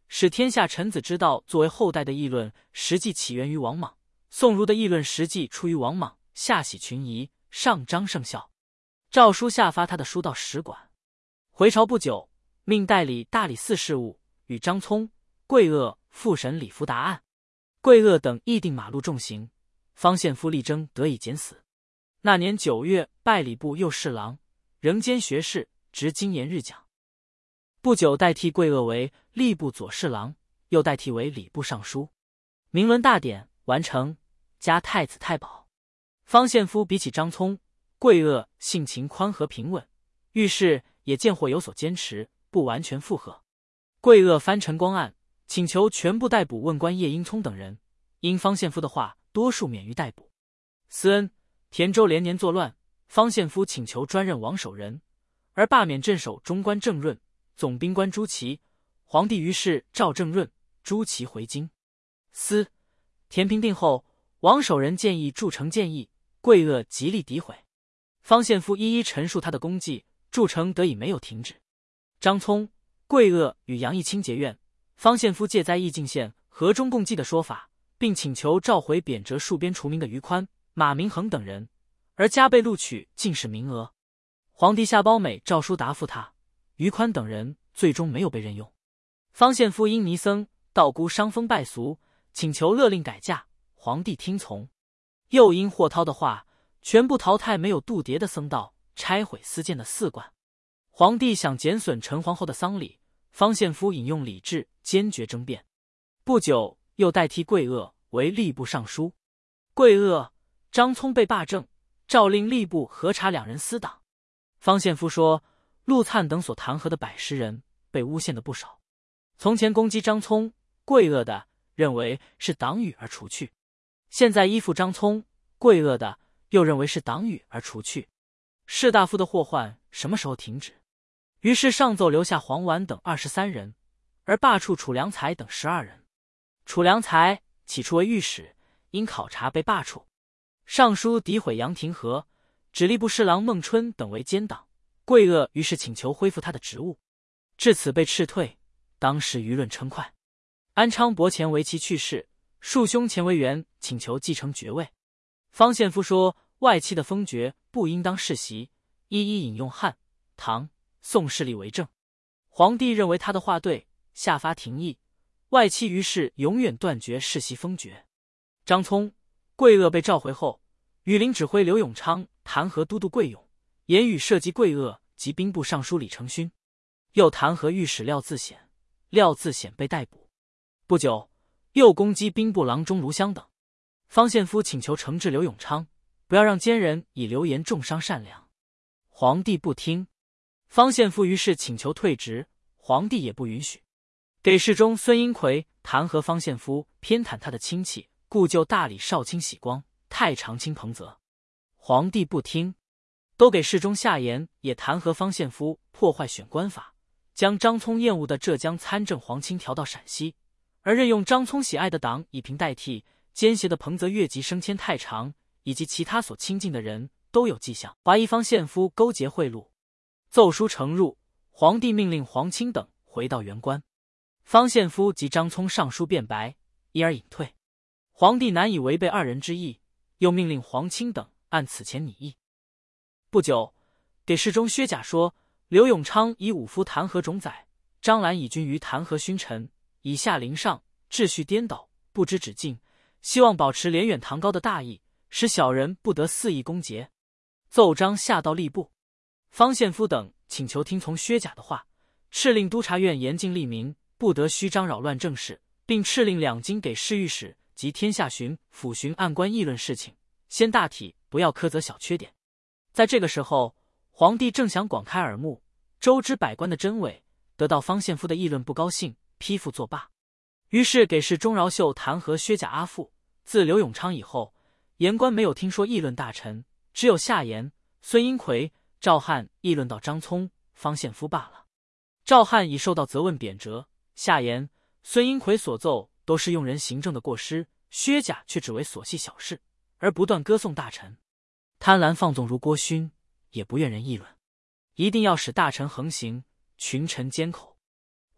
使天下臣子知道，作为后代的议论实际起源于王莽，宋儒的议论实际出于王莽，下喜群疑，上张圣孝。诏书下发他的书道使馆。回朝不久，命代理大理寺事务，与张聪、桂萼复审李福答案。桂萼等议定马路重刑，方献夫力争得以减死。那年9月，拜礼部右侍郎，仍兼学士，执经言日讲。不久，代替桂萼为吏部左侍郎，又代替为礼部尚书。明伦大典完成，加太子太保。方献夫比起张聪、桂萼性情宽和平稳，遇事也见或有所坚持，不完全附和。桂萼翻陈光案，请求全部逮捕问官叶英聪等人，因方献夫的话，多数免于逮捕。思恩、田州连年作乱，方献夫请求专任王守仁，而罢免镇守中官郑润、总兵官朱祁。皇帝于是召郑润、朱祁回京。思、田平定后，王守仁建议筑城建议，桂萼极力诋毁。方献夫一一陈述他的功绩，筑城得以没有停止。张聪、桂萼与杨义清结怨，方献夫借灾义进县和中共济的说法，并请求召回贬谪戍边除名的于宽、马明恒等人，而加倍录取进士名额。皇帝下褒美诏书答复他，于宽等人最终没有被任用。方献夫因尼僧、道姑伤风败俗，请求勒令改嫁，皇帝听从。又因霍涛的话，全部淘汰没有度牒的僧道，拆毁私建的寺观。皇帝想减损陈皇后的丧礼，方献夫引用礼制，坚决争辩。不久，又代替桂萼为吏部尚书。桂萼、张聪被罢政，诏令吏部核查两人私党。方献夫说，陆灿等所弹劾的110人，被诬陷的不少。从前攻击张聪、桂萼的，认为是党羽而除去；现在依附张聪、桂萼的，又认为是党羽而除去。士大夫的祸患什么时候停止？于是上奏留下黄绾等23人，而罢黜楚良才等12人。楚良才起初为御史，因考察被罢黜。上书诋毁杨廷和，指吏部侍郎孟春等为奸党。桂萼于是请求恢复他的职务，至此被斥退。当时舆论称快。安昌伯前为其去世，庶兄钱维元请求继承爵位。方献夫说，外戚的封爵不应当世袭，一一引用汉、唐、宋事例为证。皇帝认为他的话对，下发廷议，外戚于是永远断绝世袭封爵。张聪、桂萼被召回后，羽林指挥刘永昌弹劾都督桂永，言语涉及桂萼及兵部尚书李承勋，又弹劾御史廖自显，廖自显被逮捕。不久，又攻击兵部郎中卢湘等。方献夫请求惩治刘永昌，不要让奸人以流言重伤善良。皇帝不听，方献夫于是请求退职，皇帝也不允许。给事中孙英奎弹劾方献夫偏袒他的亲戚，故就大理少卿喜光、太常卿彭泽。皇帝不听，都给事中下言，也弹劾方献夫破坏选官法，将张聪厌恶的浙江参政黄钦调到陕西，而任用张聪喜爱的党以平代替。奸邪的彭泽越级升迁太常，以及其他所亲近的人都有迹象怀疑方献夫勾结贿赂。奏书呈入，皇帝命令黄钦等回到原官。方献夫及张聪上书辩白，因而隐退。皇帝难以违背二人之意，又命令黄钦等按此前拟议。不久，给事中薛甲说，刘永昌以武夫弹劾种宰，张兰以军于弹劾勋臣，以下凌上，秩序颠倒，不知止境，希望保持连远堂高的大义，使小人不得肆意攻讦。奏章下到吏部，方献夫等请求听从薛甲的话，敕令督察院严禁吏民，不得虚张扰乱政事，并敕令两京给侍御史及天下巡、抚巡按官议论事情，先大体，不要苛责小缺点。在这个时候，皇帝正想广开耳目，周知百官的真伪，得到方献夫的议论不高兴，批复作罢。于是给事钟饶秀弹劾薛甲阿父。自刘永昌以后，言官没有听说议论大臣，只有下言孙英奎、赵汉议论到张聪、方献夫罢了。赵汉已受到责问贬谪，下言孙英奎所奏都是用人行政的过失，薛甲却只为琐细小事，而不断歌颂大臣，贪婪放纵如郭勋，也不愿人议论，一定要使大臣横行，群臣缄口。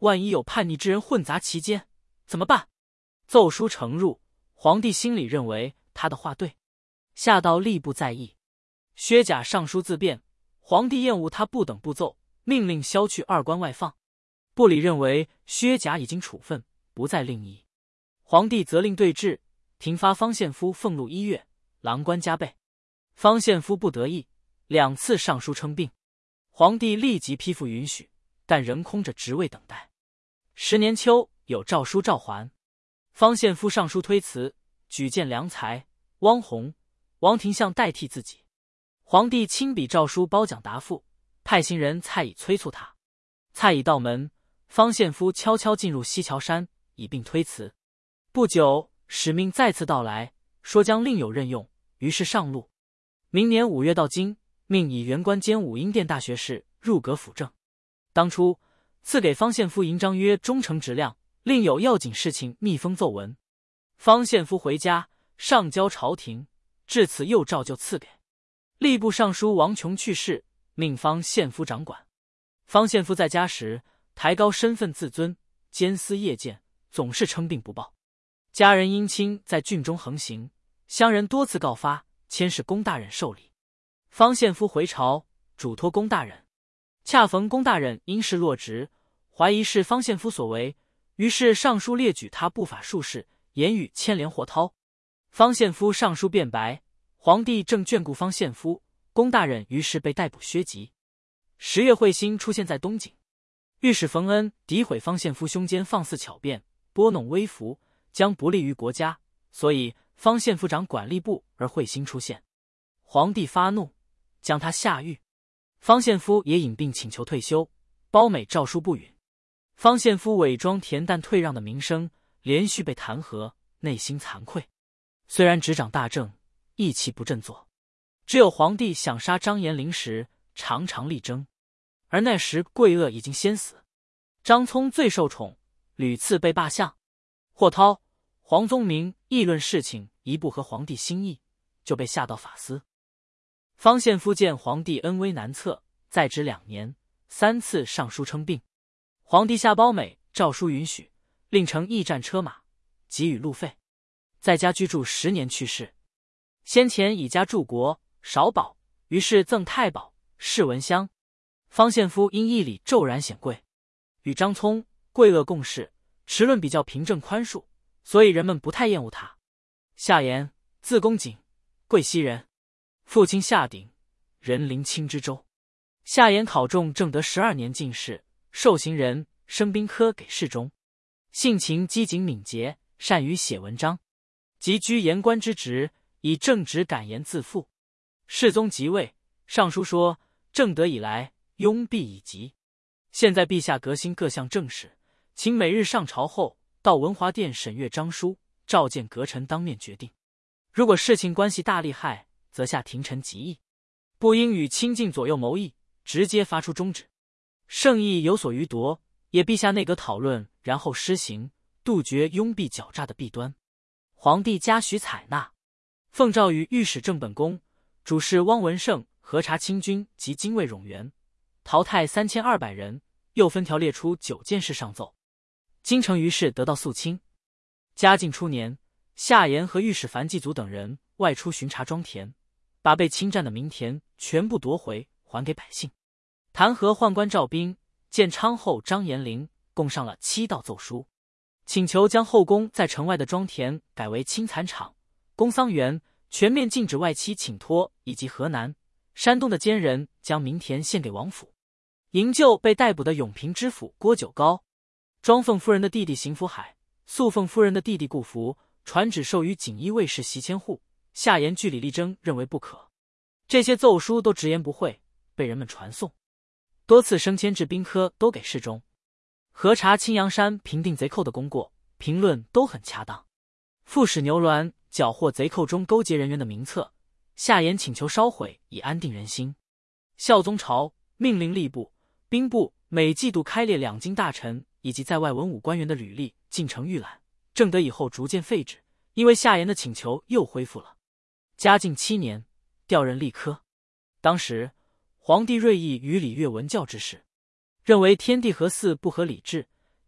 万一有叛逆之人混杂其间，怎么办？奏书呈入，皇帝心里认为他的话对，下到吏部在议。薛甲上书自辩，皇帝厌恶他不等步奏，命令削去2官外放。部里认为薛甲已经处分，不再令议。皇帝责令对治，停发方献夫俸禄1月，郎官加倍。方献夫不得意，2次上书称病。皇帝立即批复允许，但仍空着职位等待。10年秋，有诏书召还。方献夫上书推辞，举荐良才汪宏、王廷相代替自己。皇帝亲笔诏书褒奖答复，派行人蔡以催促他。蔡以到门，方献夫悄悄进入西樵山，以并推辞。不久，使命再次到来，说将另有任用，于是上路。明年5月到京，命以原官兼武英殿大学士入阁辅政。当初赐给方献夫银章曰忠诚直亮，另有要紧事情密封奏文。方献夫回家，上交朝廷，至此又照旧赐给。吏部尚书王琼去世，命方献夫掌管。方献夫在家时，抬高身份自尊，兼司夜见，总是称病不报。家人姻亲在郡中横行，乡人多次告发，牵使龚大人受理。方献夫回朝，嘱托龚大人。恰逢龚大人因事落职，怀疑是方献夫所为，于是上书列举他不法术事，言语牵连霍涛。方献夫上书辩白，皇帝正眷顾方献夫，龚大人于是被逮捕削籍。10月彗星出现在东景，御史冯恩诋毁方献夫胸间放肆巧辩，拨弄微服，将不利于国家，所以方献夫掌管吏部而彗星出现。皇帝发怒，将他下狱。方献夫也引病请求退休，褒美诏书不允。方献夫伪装恬淡退让的名声，连续被弹劾，内心惭愧。虽然执掌大政，意气不振作。只有皇帝想杀张延龄时，常常力争。而那时桂萼已经先死，张聪最受宠，屡次被罢相。霍涛、黄宗明议论事情一不合皇帝心意，就被下到法司。方献夫见皇帝恩威难测，在职2年，3次上书称病。皇帝下褒美，诏书允许，令乘驿站车马，给予路费。在家居住10年去世。先前以家柱国少保，于是赠太保、世文香。方献夫因义理骤然显贵，与张聪、桂萼共事，持论比较平正宽恕，所以人们不太厌恶他。夏言，字公瑾，贵溪人，父亲夏鼎，人临青之州。夏言考中正德12年进士，受刑人，升兵科给事中。性情机警敏捷，善于写文章，即居言官之职，以正直敢言自负。世宗即位，上书说正德以来拥蔽已极，现在陛下革新各项政事，请每日上朝后到文华殿审阅章书，召见阁臣当面决定。如果事情关系大利害，则下廷臣极议，不应与亲近左右谋议，直接发出中旨。圣意有所余夺，也陛下内阁讨论，然后施行，杜绝拥蔽狡诈的弊端。皇帝嘉许采纳，奉诏于御史正本宫、主事汪文胜核查清军及精卫冗员，淘汰3200人，又分条列出9件事上奏。京城于是得到肃清。嘉靖初年，夏言和御史樊继祖等人外出巡查庄田，把被侵占的民田全部夺回，还给百姓。弹劾宦官赵彬、建昌后张延龄，共上了7道奏书，请求将后宫在城外的庄田改为青蚕场、工桑园，全面禁止外戚请托，以及河南、山东的奸人将民田献给王府。营救被逮捕的永平知府郭九高、庄凤夫人的弟弟邢福海、素凤夫人的弟弟顾福，传旨授予锦衣卫士袭千户。夏言据理力争，认为不可。这些奏书都直言不讳，被人们传颂。多次升迁至兵科都给事中。核查青阳山平定贼寇的功过，评论都很恰当。副使牛銮缴获贼寇中勾结人员的名册，夏言请求烧毁，以安定人心。孝宗朝命令吏部、兵部每季度开列两京大臣以及在外文武官员的履历进呈预览。正德以后逐渐废止，因为夏言的请求又恢复了。嘉靖7年，调任吏科。当时皇帝锐意于礼乐文教之事，认为天地合祀不合礼制，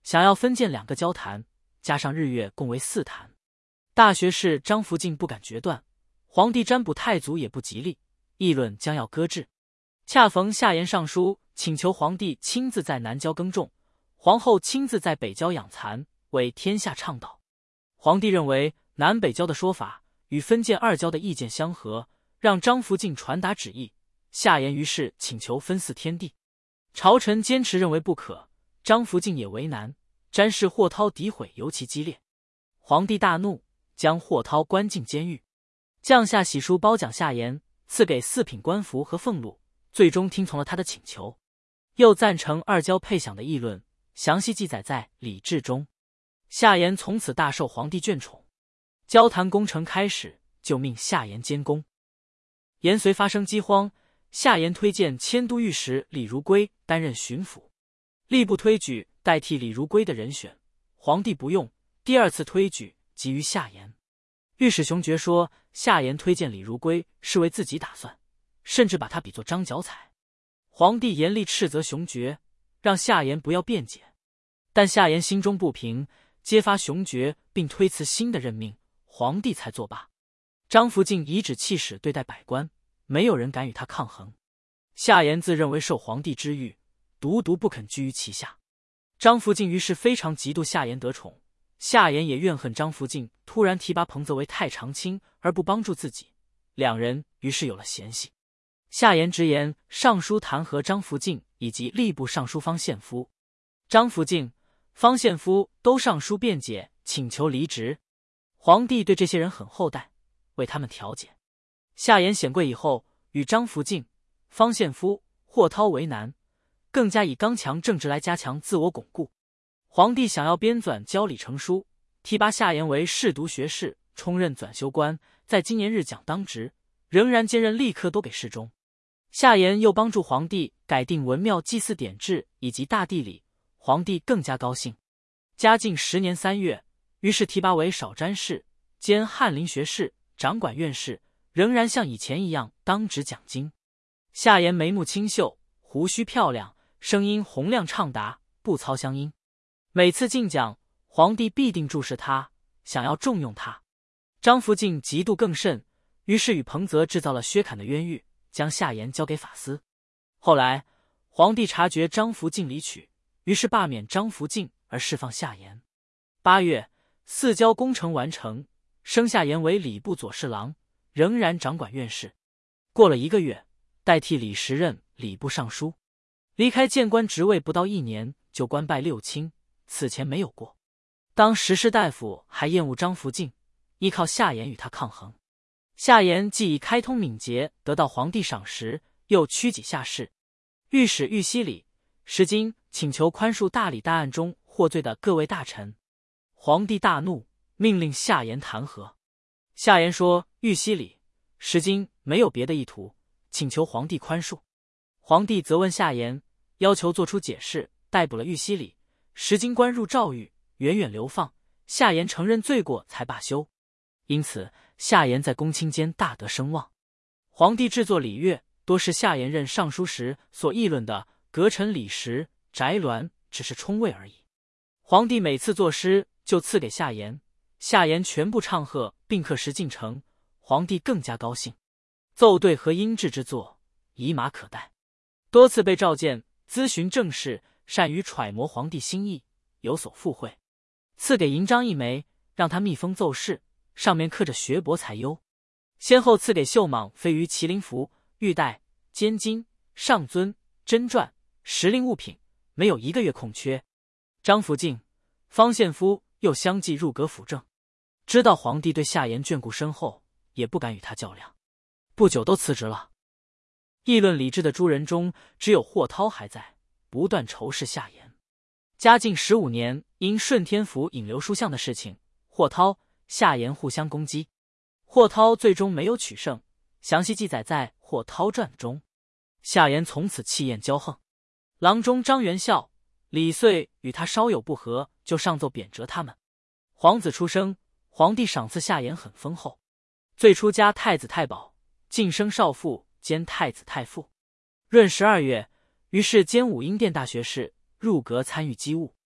想要分建2个交坛，加上日月共为4坛。大学士张福敬不敢决断，皇帝占卜太祖也不吉利，议论将要搁置。恰逢夏言上书请求皇帝亲自在南郊耕种，皇后亲自在北郊养蚕，为天下倡导。皇帝认为南北郊的说法与分建2郊的意见相合，让张福敬传达旨意。夏言于是请求分祀天地，朝臣坚持认为不可，张福敬也为难，詹事霍涛诋毁尤其激烈。皇帝大怒，将霍涛关进监狱，降下玺书褒奖夏言，赐给4品官服和俸禄，最终听从了他的请求。又赞成2郊配享的议论，详细记载在《礼制》中。夏言从此大受皇帝眷宠，交坛工程开始，就命夏言监工。延绥发生饥荒，夏言推荐迁都御史李如圭担任巡抚，吏部推举代替李如圭的人选，皇帝不用，第2次推举给予夏言。御史熊觉说夏言推荐李如圭是为自己打算，甚至把他比作张脚踩。皇帝严厉斥责熊觉，让夏言不要辩解，但夏言心中不平，揭发熊觉并推辞新的任命，皇帝才作罢。张福敬颐指气使对待百官，没有人敢与他抗衡。夏言自认为受皇帝之誉，独不肯居于其下。张福敬于是非常嫉妒夏言得宠，夏言也怨恨张福敬突然提拔彭泽为太常卿而不帮助自己，两人于是有了嫌隙。夏言直言上书弹劾张福敬以及吏部尚书方献夫，张福敬、方献夫都上书辩解，请求离职。皇帝对这些人很厚待，为他们调解。夏言显贵以后，与张福敬、方献夫、霍涛为难，更加以刚强正直来加强自我巩固。皇帝想要编纂交礼成书，提拔夏言为侍读学士，充任纂修官，在今年日讲当职，仍然兼任吏科都给事中。夏言又帮助皇帝改定文庙祭祀典制以及大地礼，皇帝更加高兴。嘉靖10年3月，于是提拔为少詹事，兼翰林学士，掌管院事，仍然像以前一样当值讲经。夏言眉目清秀，胡须漂亮，声音洪亮畅达，不操乡音。每次进讲，皇帝必定注视他，想要重用他。张福敬嫉妒更甚，于是与彭泽制造了薛侃的冤狱，将夏言交给法司。后来皇帝察觉张福敬离曲，于是罢免张福敬而释放夏言。8月，4郊工程完成，升夏言为礼部左侍郎，仍然掌管院事。过了1个月，代替李时任礼部尚书。离开谏官职位不到1年，就官拜六卿，此前没有过。当时士大夫还厌恶张福敬，依靠夏言与他抗衡。夏言既以开通敏捷得到皇帝赏识，又屈己下士。御史玉溪里、石经请求宽恕大理大案中获罪的各位大臣。皇帝大怒，命令夏言弹劾。夏言说玉溪里、石经没有别的意图，请求皇帝宽恕。皇帝责问夏言，要求做出解释，逮捕了玉溪里、石经，关入诏狱，远远流放。夏言承认罪过才罢休。因此夏言在公卿间大得声望。皇帝制作礼乐，多是夏言任尚书时所议论的阁臣礼食、宅鸾，只是充位而已。皇帝每次作诗就赐给夏言，夏言全部唱和，并刻石进城，皇帝更加高兴。奏对和音制之作，以马可待。多次被召见咨询政事，善于揣摩皇帝心意，有所附会。赐给银章1枚，让他密封奏事，上面刻着学博才优。先后赐给绣蟒飞鱼麒麟服、玉带、肩巾、上尊、珍传、时令物品，没有1个月空缺。张福敬、方献夫又相继入阁辅政。知道皇帝对夏言眷顾深厚，也不敢与他较量，不久都辞职了。议论礼制的诸人中，只有霍涛还在，不断仇视夏言。嘉靖15年，因顺天府引流书巷的事情，霍涛、夏言互相攻击，霍涛最终没有取胜，详细记载在《霍涛传》中。夏言从此气焰骄横。郎中张元孝、李遂与他稍有不和，就上奏贬谪他们。皇子出生，皇帝赏赐夏言很丰厚，最初加太子太保，晋升少傅，兼太子太傅。闰12月，于是兼武英殿大学士，入阁参与机务。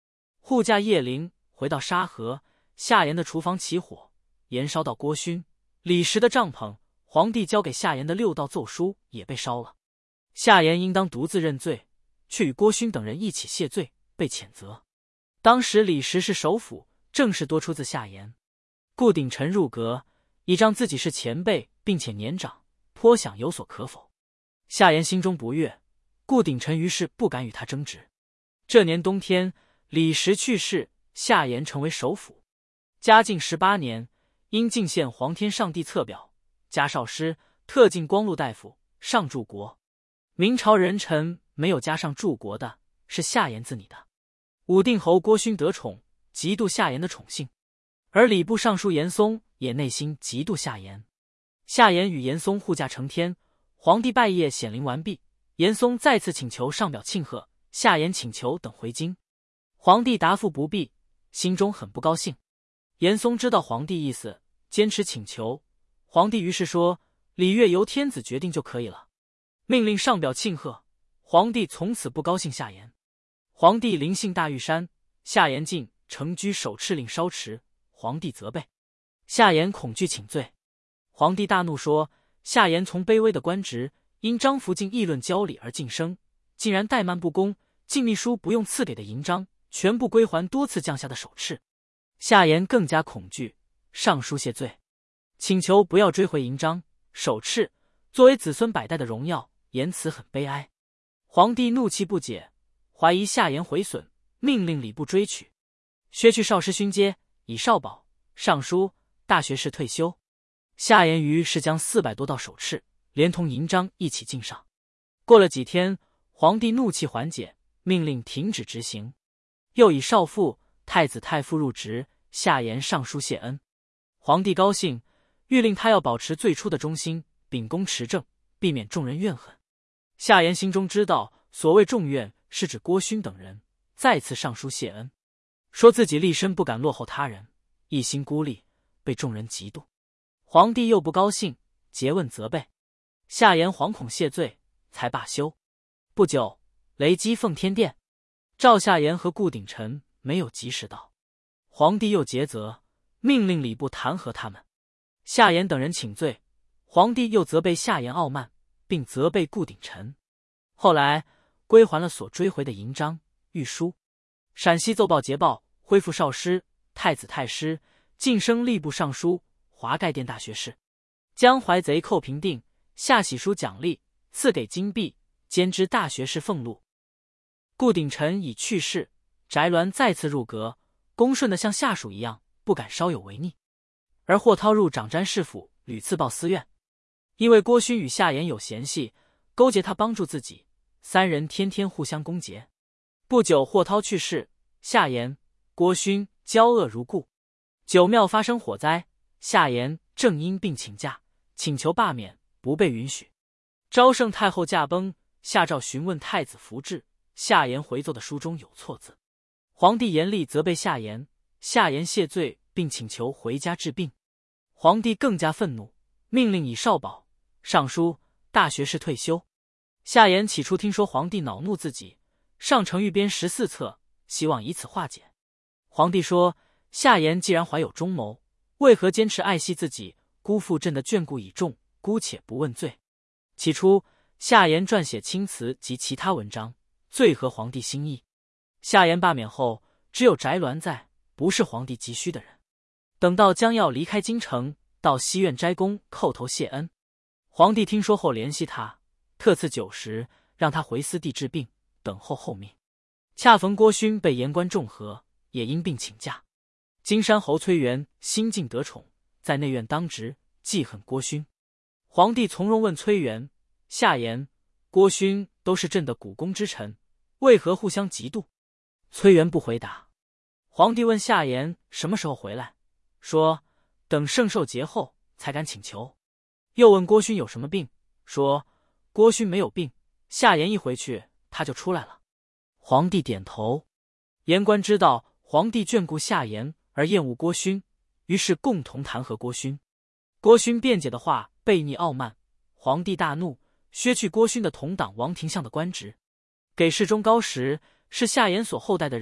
护驾叶灵回到沙河，夏言的厨房起火，延烧到郭勋、李石的帐篷，皇帝交给夏言的6道奏书也被烧了。夏言应当独自认罪，却与郭勋等人一起谢罪，被谴责。当时李石是首辅，正是多出自夏言。顾鼎臣入阁，倚仗自己是前辈并且年长，颇想有所可否。夏言心中不悦，顾鼎臣于是不敢与他争执。这年冬天，李石去世，夏言成为首辅。嘉靖18年，因进献皇天上帝册表，加少师、特进光禄大夫，上柱国。明朝人臣没有加上柱国的，是夏言自拟的。武定侯郭勋得宠，嫉妒夏言的宠幸，而礼部尚书严嵩也内心嫉妒夏言。夏言与严嵩护驾成天，皇帝拜谒显灵完毕，严嵩再次请求上表庆贺，夏言请求等回京。皇帝答复不必，心中很不高兴。严嵩知道皇帝意思，坚持请求。皇帝于是说：“礼乐由天子决定就可以了。”命令上表庆贺。皇帝从此不高兴夏言。皇帝临幸大玉山，夏言进承居手敕令稍迟，皇帝责备。夏言恐惧请罪。皇帝大怒说：“夏言从卑微的官职，因张福晋议论交礼而晋升，竟然怠慢不公，晋秘书不用赐给的银章，全部归还多次降下的手敕。”夏言更加恐惧，上书谢罪，请求不要追回银章、手敕，作为子孙百代的荣耀，言辞很悲哀。皇帝怒气不解，怀疑夏言毁损，命令礼部追取，削去少师勋阶，以少保、尚书、大学士退休。夏言于是将400多道手敕连同银章一起进上。过了几天，皇帝怒气缓解，命令停止执行，又以少傅、太子太傅入职。夏言上书谢恩，皇帝高兴，谕令他要保持最初的忠心，秉公持政，避免众人怨恨。夏言心中知道，所谓众怨是指郭勋等人，再次上书谢恩，说自己立身不敢落后他人，一心孤立，被众人嫉妒。皇帝又不高兴，诘问责备。夏言惶恐谢罪，才罢休。不久，雷击奉天殿，赵夏言和顾鼎臣没有及时到。皇帝又诘责，命令礼部弹劾他们。夏言等人请罪，皇帝又责备夏言傲慢，并责备顾鼎臣。后来归还了所追回的银章、御书。陕西奏报捷报，恢复少师、太子太师，晋升吏部尚书、华盖殿大学士。将淮贼寇平定，下玺书奖励，赐给金币，兼知大学士俸禄。顾鼎臣已去世，翟鸾再次入阁，恭顺的像下属一样，不敢稍有违逆。而霍涛入掌詹事府，屡次报私怨，因为郭勋与夏言有嫌隙，勾结他帮助自己，三人天天互相攻讦。不久，霍涛去世，夏言、郭勋交恶如故。九庙发生火灾，夏言正因病请假，请求罢免，不被允许。昭圣太后驾崩，下诏询问太子福治，夏言回奏的书中有错字。皇帝严厉责备夏言，夏言谢罪，并请求回家治病。皇帝更加愤怒，命令以少保、尚书、大学士退休。夏言起初听说皇帝恼怒自己，上呈御编14册，希望以此化解。皇帝说，夏言既然怀有忠谋，为何坚持爱惜自己，辜负朕的眷顾倚重，姑且不问罪。起初夏言撰写青词及其他文章，最合皇帝心意。夏言罢免后，只有翟鸾在，不是皇帝急需的人。等到将要离开京城，到西苑斋宫叩头谢恩。皇帝听说后联系他，特赐酒食，让他回私地治病，等候后命。恰逢郭勋被言官重合，也因病请假。金山侯崔元新晋得宠，在内院当值，记恨郭勋。皇帝从容问崔元、夏言、郭勋都是朕的股肱之臣，为何互相嫉妒？崔元不回答。皇帝问夏言什么时候回来，说等圣寿节后才敢请求。又问郭勋有什么病，说郭勋没有病，夏言一回去他就出来了。皇帝点头。言官知道皇帝眷顾夏言而厌恶郭勋，于是共同弹劾郭勋。郭勋辩解的话悖逆傲慢，皇帝大怒，削去郭勋的同党王廷相的官职，给事中高时是夏言所厚待的人，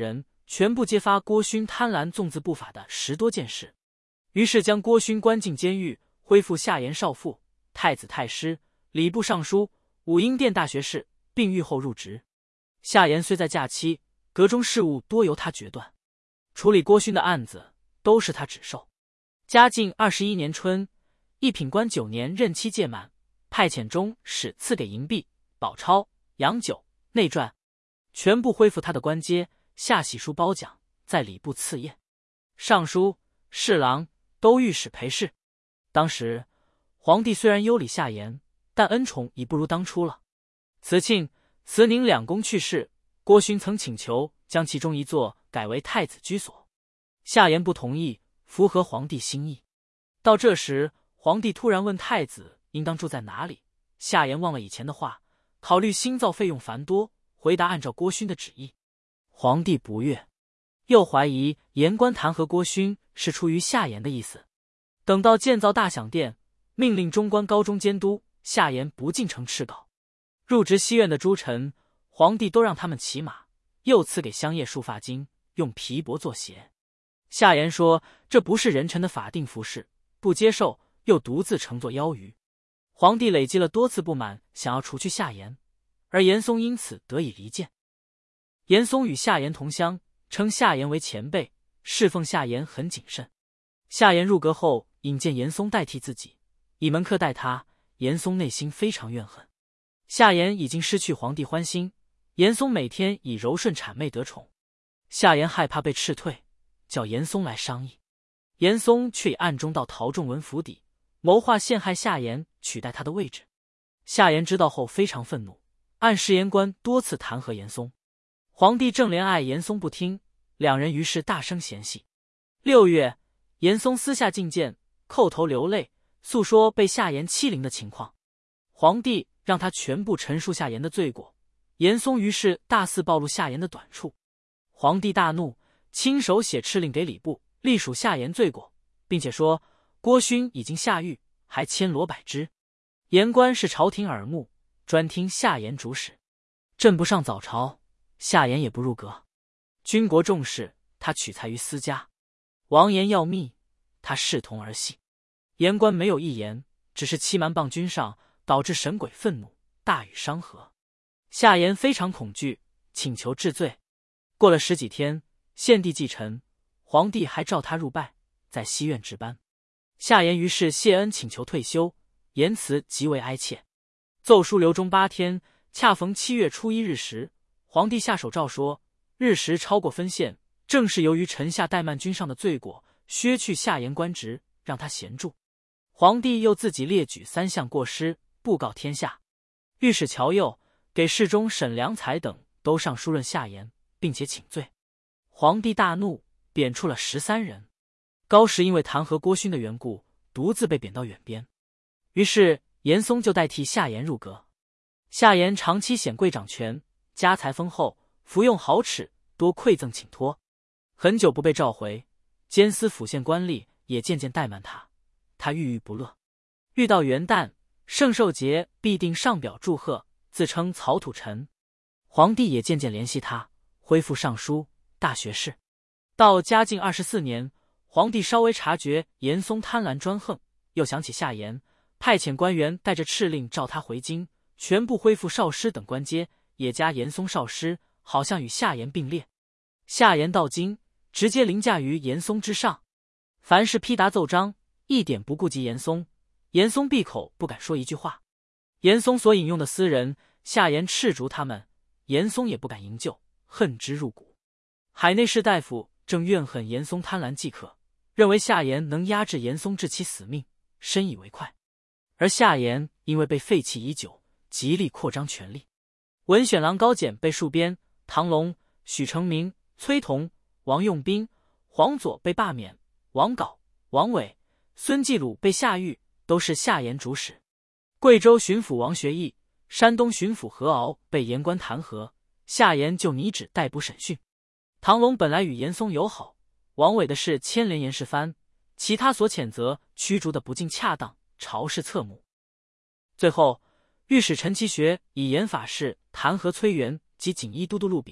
全部揭发郭勋贪婪纵恣不法的10多件事，于是将郭勋关进监狱，恢复夏言少傅、太子太师、礼部尚书、武英殿大学士，并谕后入职。夏言虽在假期，阁中事务多由他决断，处理郭勋的案子都是他指授。嘉靖21年春，一品官9年任期届满，派遣中使赐给银币、宝钞、洋酒、内传，全部恢复他的官阶，下玺书褒奖，在礼部赐宴。尚书、侍郎都御史陪侍。当时皇帝虽然优礼夏言，但恩宠已不如当初了。慈庆、慈宁两公去世，郭勋曾请求将其中一座改为太子居所，夏言不同意，符合皇帝心意。到这时，皇帝突然问太子应当住在哪里，夏言忘了以前的话，考虑新造费用繁多，回答按照郭勋的旨意。皇帝不悦，又怀疑言官弹劾郭勋是出于夏言的意思。等到建造大享殿，命令中官高中监督，夏言不进呈敕稿。入职西院的诸臣，皇帝都让他们骑马，又赐给香叶束发巾，用皮帛做鞋。夏言说这不是人臣的法定服饰，不接受，又独自乘坐邀舆。皇帝累积了多次不满，想要除去夏言，而严嵩因此得以离间。严嵩与夏言同乡，称夏言为前辈，侍奉夏言很谨慎。夏言入阁后引荐严嵩代替自己，以门客待他，严嵩内心非常怨恨。夏言已经失去皇帝欢心，严嵩每天以柔顺谄媚得宠。夏言害怕被斥退，叫严嵩来商议。严嵩却已暗中到陶仲文府邸，谋划陷害夏言，取代他的位置。夏言知道后非常愤怒，按时言官多次弹劾严嵩。皇帝正怜爱严嵩不听，两人于是大声嫌隙。6月，严嵩私下觐见，叩头流泪，诉说被夏言欺凌的情况。皇帝让他全部陈述夏言的罪过，严嵩于是大肆暴露夏言的短处。皇帝大怒，亲手写敕令给礼部，隶属夏言罪过，并且说郭勋已经下狱，还牵罗百之。言官是朝廷耳目，专听夏言主使。朕不上早朝，夏言也不入阁。军国重视，他取材于私家；王言要密，他视同儿戏。言官没有一言，只是欺瞒谤君上，导致神鬼愤怒，大禹商和。夏言非常恐惧，请求治罪。过了10几天，献帝继承，皇帝还召他入拜，在西院值班。夏言于是谢恩请求退休，言辞极为哀切。奏书留中8天，恰逢7月初1日时，皇帝下手诏说，日时超过分限，正是由于臣下怠慢君上的罪过，削去夏言官职，让他闲住。皇帝又自己列举3项过失，布告天下。御史乔佑、给事中沈良才等都上书论夏言，并且请罪。皇帝大怒，贬黜了13人。高时因为弹劾郭勋的缘故，独自被贬到远边。于是严嵩就代替夏言入阁。夏言长期显贵掌权，家财丰厚，服用豪侈，多馈赠请托，很久不被召回，监司府县官吏也渐渐怠慢他，他郁郁不乐。遇到元旦、圣寿节，必定上表祝贺，自称曹土臣。皇帝也渐渐怜惜他，恢复尚书、大学士。到嘉靖24年，皇帝稍微察觉严嵩贪婪专横，又想起夏言，派遣官员带着敕令召他回京，全部恢复少师等官阶，也加严嵩少师，好像与夏言并列。夏言到京，直接凌驾于严嵩之上，凡是批答奏章，一点不顾及严嵩。严嵩闭口不敢说一句话。严嵩所引用的私人，夏言斥逐他们，严嵩也不敢营救，恨之入骨。海内士大夫正怨恨严嵩贪婪饥渴，认为夏言能压制严嵩至其死命，深以为快。而夏言因为被废弃已久，极力扩张权力。文选郎高简被戍边，唐龙、许成明、崔同、王用兵、黄佐被罢免，王杲、王伟、孙继鲁被下狱，都是夏言主使。贵州巡抚王学义、山东巡抚何敖被言官弹劾，夏言就拟旨逮捕审讯。唐龙本来与严嵩友好，王伟的事牵连严世蕃，其他所谴责驱逐的不尽恰当，朝事侧目。最后，御史陈其学以严法事弹劾崔元及锦衣都督陆炳，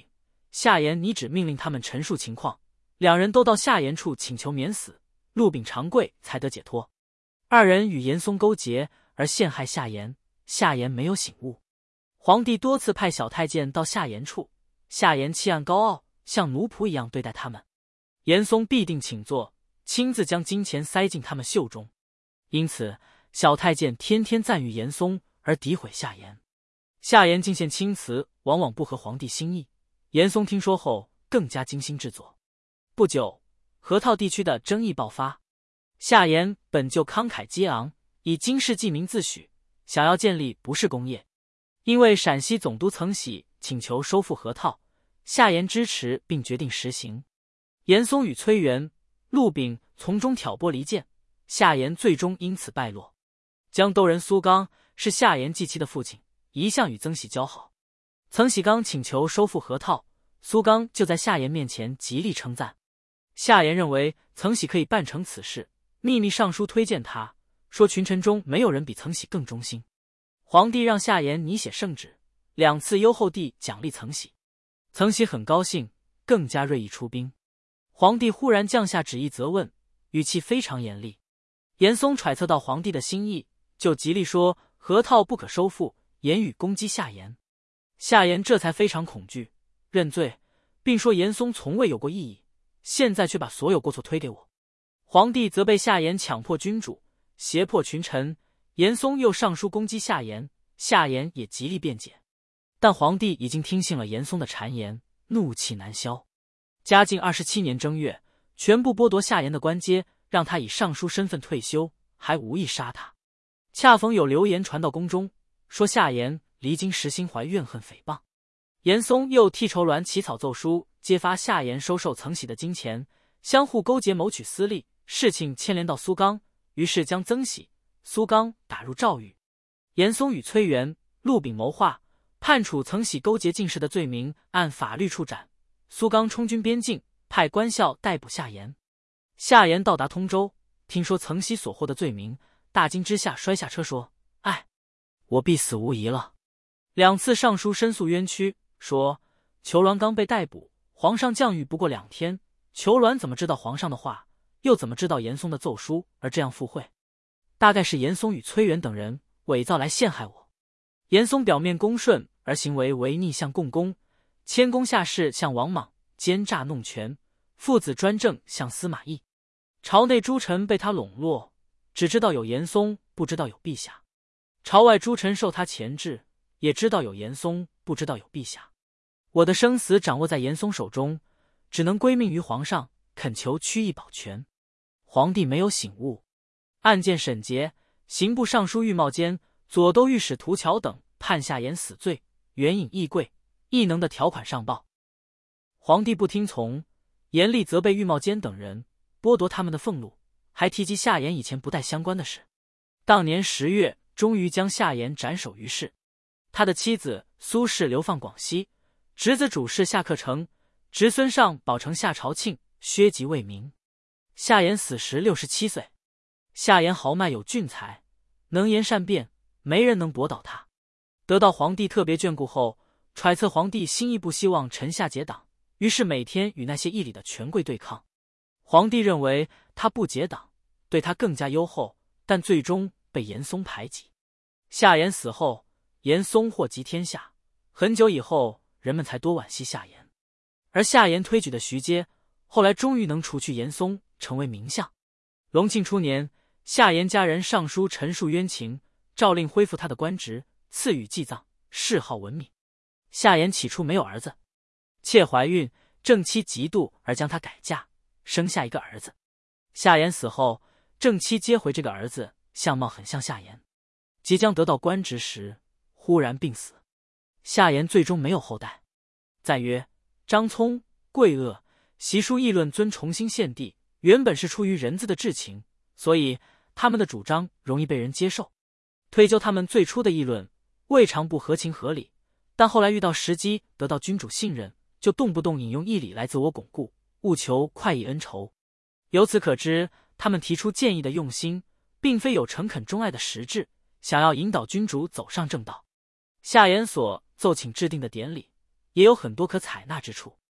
夏言你只命令他们陈述情况，两人都到夏言处请求免死，陆炳长跪才得解脱。二人与严嵩勾结而陷害夏言，夏言没有醒悟。皇帝多次派小太监到夏言处，夏言气焰高傲，像奴仆一样对待他们。严嵩必定请坐，亲自将金钱塞进他们袖中。因此小太监天天赞誉严嵩，而诋毁夏言。夏言进献青词，往往不合皇帝心意。严嵩听说后，更加精心制作。不久，河套地区的争议爆发。夏言本就慷慨激昂，以经世济民自诩，想要建立不是工业。因为陕西总督曾喜请求收复河套，夏言支持并决定实行。严嵩与崔元、陆炳从中挑拨离间，夏言最终因此败落。江都人苏刚是夏言继妻的父亲，一向与曾喜交好。曾喜刚请求收复河套，苏刚就在夏言面前极力称赞。夏言认为曾喜可以办成此事，秘密上书推荐他，说群臣中没有人比曾喜更忠心。皇帝让夏言拟写圣旨，2次优厚地奖励曾喜。曾喜很高兴，更加锐意出兵。皇帝忽然降下旨意责问，语气非常严厉。严嵩揣测到皇帝的心意，就极力说河套不可收复，言语攻击夏言。夏言这才非常恐惧，认罪，并说严嵩从未有过异议，现在却把所有过错推给我。皇帝责备夏言强迫君主，胁迫群臣，严嵩又上书攻击夏言，夏言也极力辩解。但皇帝已经听信了严嵩的谗言，怒气难消。嘉靖27年正月，全部剥夺夏言的官阶，让他以尚书身份退休，还无意杀他。恰逢有流言传到宫中，说夏言离京时心怀怨恨诽谤。严嵩又替绸鸾起草奏书，揭发夏言收受曾喜的金钱，相互勾结谋取私利，事情牵连到苏刚，于是将曾喜、苏刚打入诏狱。严嵩与崔元、陆炳谋划，判处曾喜勾结进士的罪名，按法律处斩。苏刚充军边境，派官校逮捕夏言。夏言到达通州，听说曾喜所获的罪名，大惊之下摔下车说：“哎，我必死无疑了。”2次上书申诉冤屈，说裘鸾刚被逮捕，皇上降谕不过2天，裘鸾怎么知道皇上的话，又怎么知道严嵩的奏书而这样附会？大概是严嵩与崔元等人伪造来陷害我。严嵩表面恭顺，而行为为逆向共工，谦恭下士像王莽，奸诈弄权，父子专政像司马懿。朝内诸臣被他笼络，只知道有严嵩，不知道有陛下；朝外诸臣受他钳制，也知道有严嵩，不知道有陛下。我的生死掌握在严嵩手中，只能归命于皇上，恳求曲意保全。皇帝没有醒悟。案件审结，刑部尚书御冒监、左都御史涂桥等判夏言死罪，援引议贵、异能的条款上报。皇帝不听从，严厉责备御冒监等人，剥夺他们的俸禄，还提及夏言以前不带相关的事。当年10月，终于将夏言斩首于市。他的妻子苏氏流放广西，侄子主事夏克成，侄孙上保成夏朝庆，削籍为民。夏言死时67岁。夏言豪迈有俊才，能言善辩，没人能驳倒他。得到皇帝特别眷顾后，揣测皇帝心意不希望臣下结党，于是每天与那些义理的权贵对抗。皇帝认为他不结党，对他更加优厚，但最终被严嵩排挤。夏言死后，严嵩祸及天下，很久以后人们才多惋惜夏言。而夏言推举的徐阶，后来终于能除去严嵩，成为名相。隆庆初年，夏言家人上书陈述冤情，诏令恢复他的官职，赐予祭葬，谥号文敏。夏言起初没有儿子，妾怀孕，正妻嫉妒而将他改嫁，生下一个儿子。夏言死后，正妻接回这个儿子，相貌很像夏言。即将得到官职时，忽然病死。夏言最终没有后代。赞曰：张聪、贵恶习书议论尊重新献帝，原本是出于人字的至情，所以他们的主张容易被人接受。推究他们最初的议论，未尝不合情合理，但后来遇到时机，得到君主信任，就动不动引用义理来自我巩固，务求快意恩仇。由此可知，他们提出建议的用心，并非有诚恳钟爱的实质，想要引导君主走上正道。夏言所奏请制定的典礼，也有很多可采纳之处。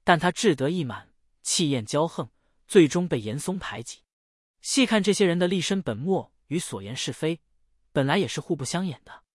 但他志得意满，气焰骄横，最终被严嵩排挤。细看这些人的立身本末与所言是非，本来也是互不相掩的。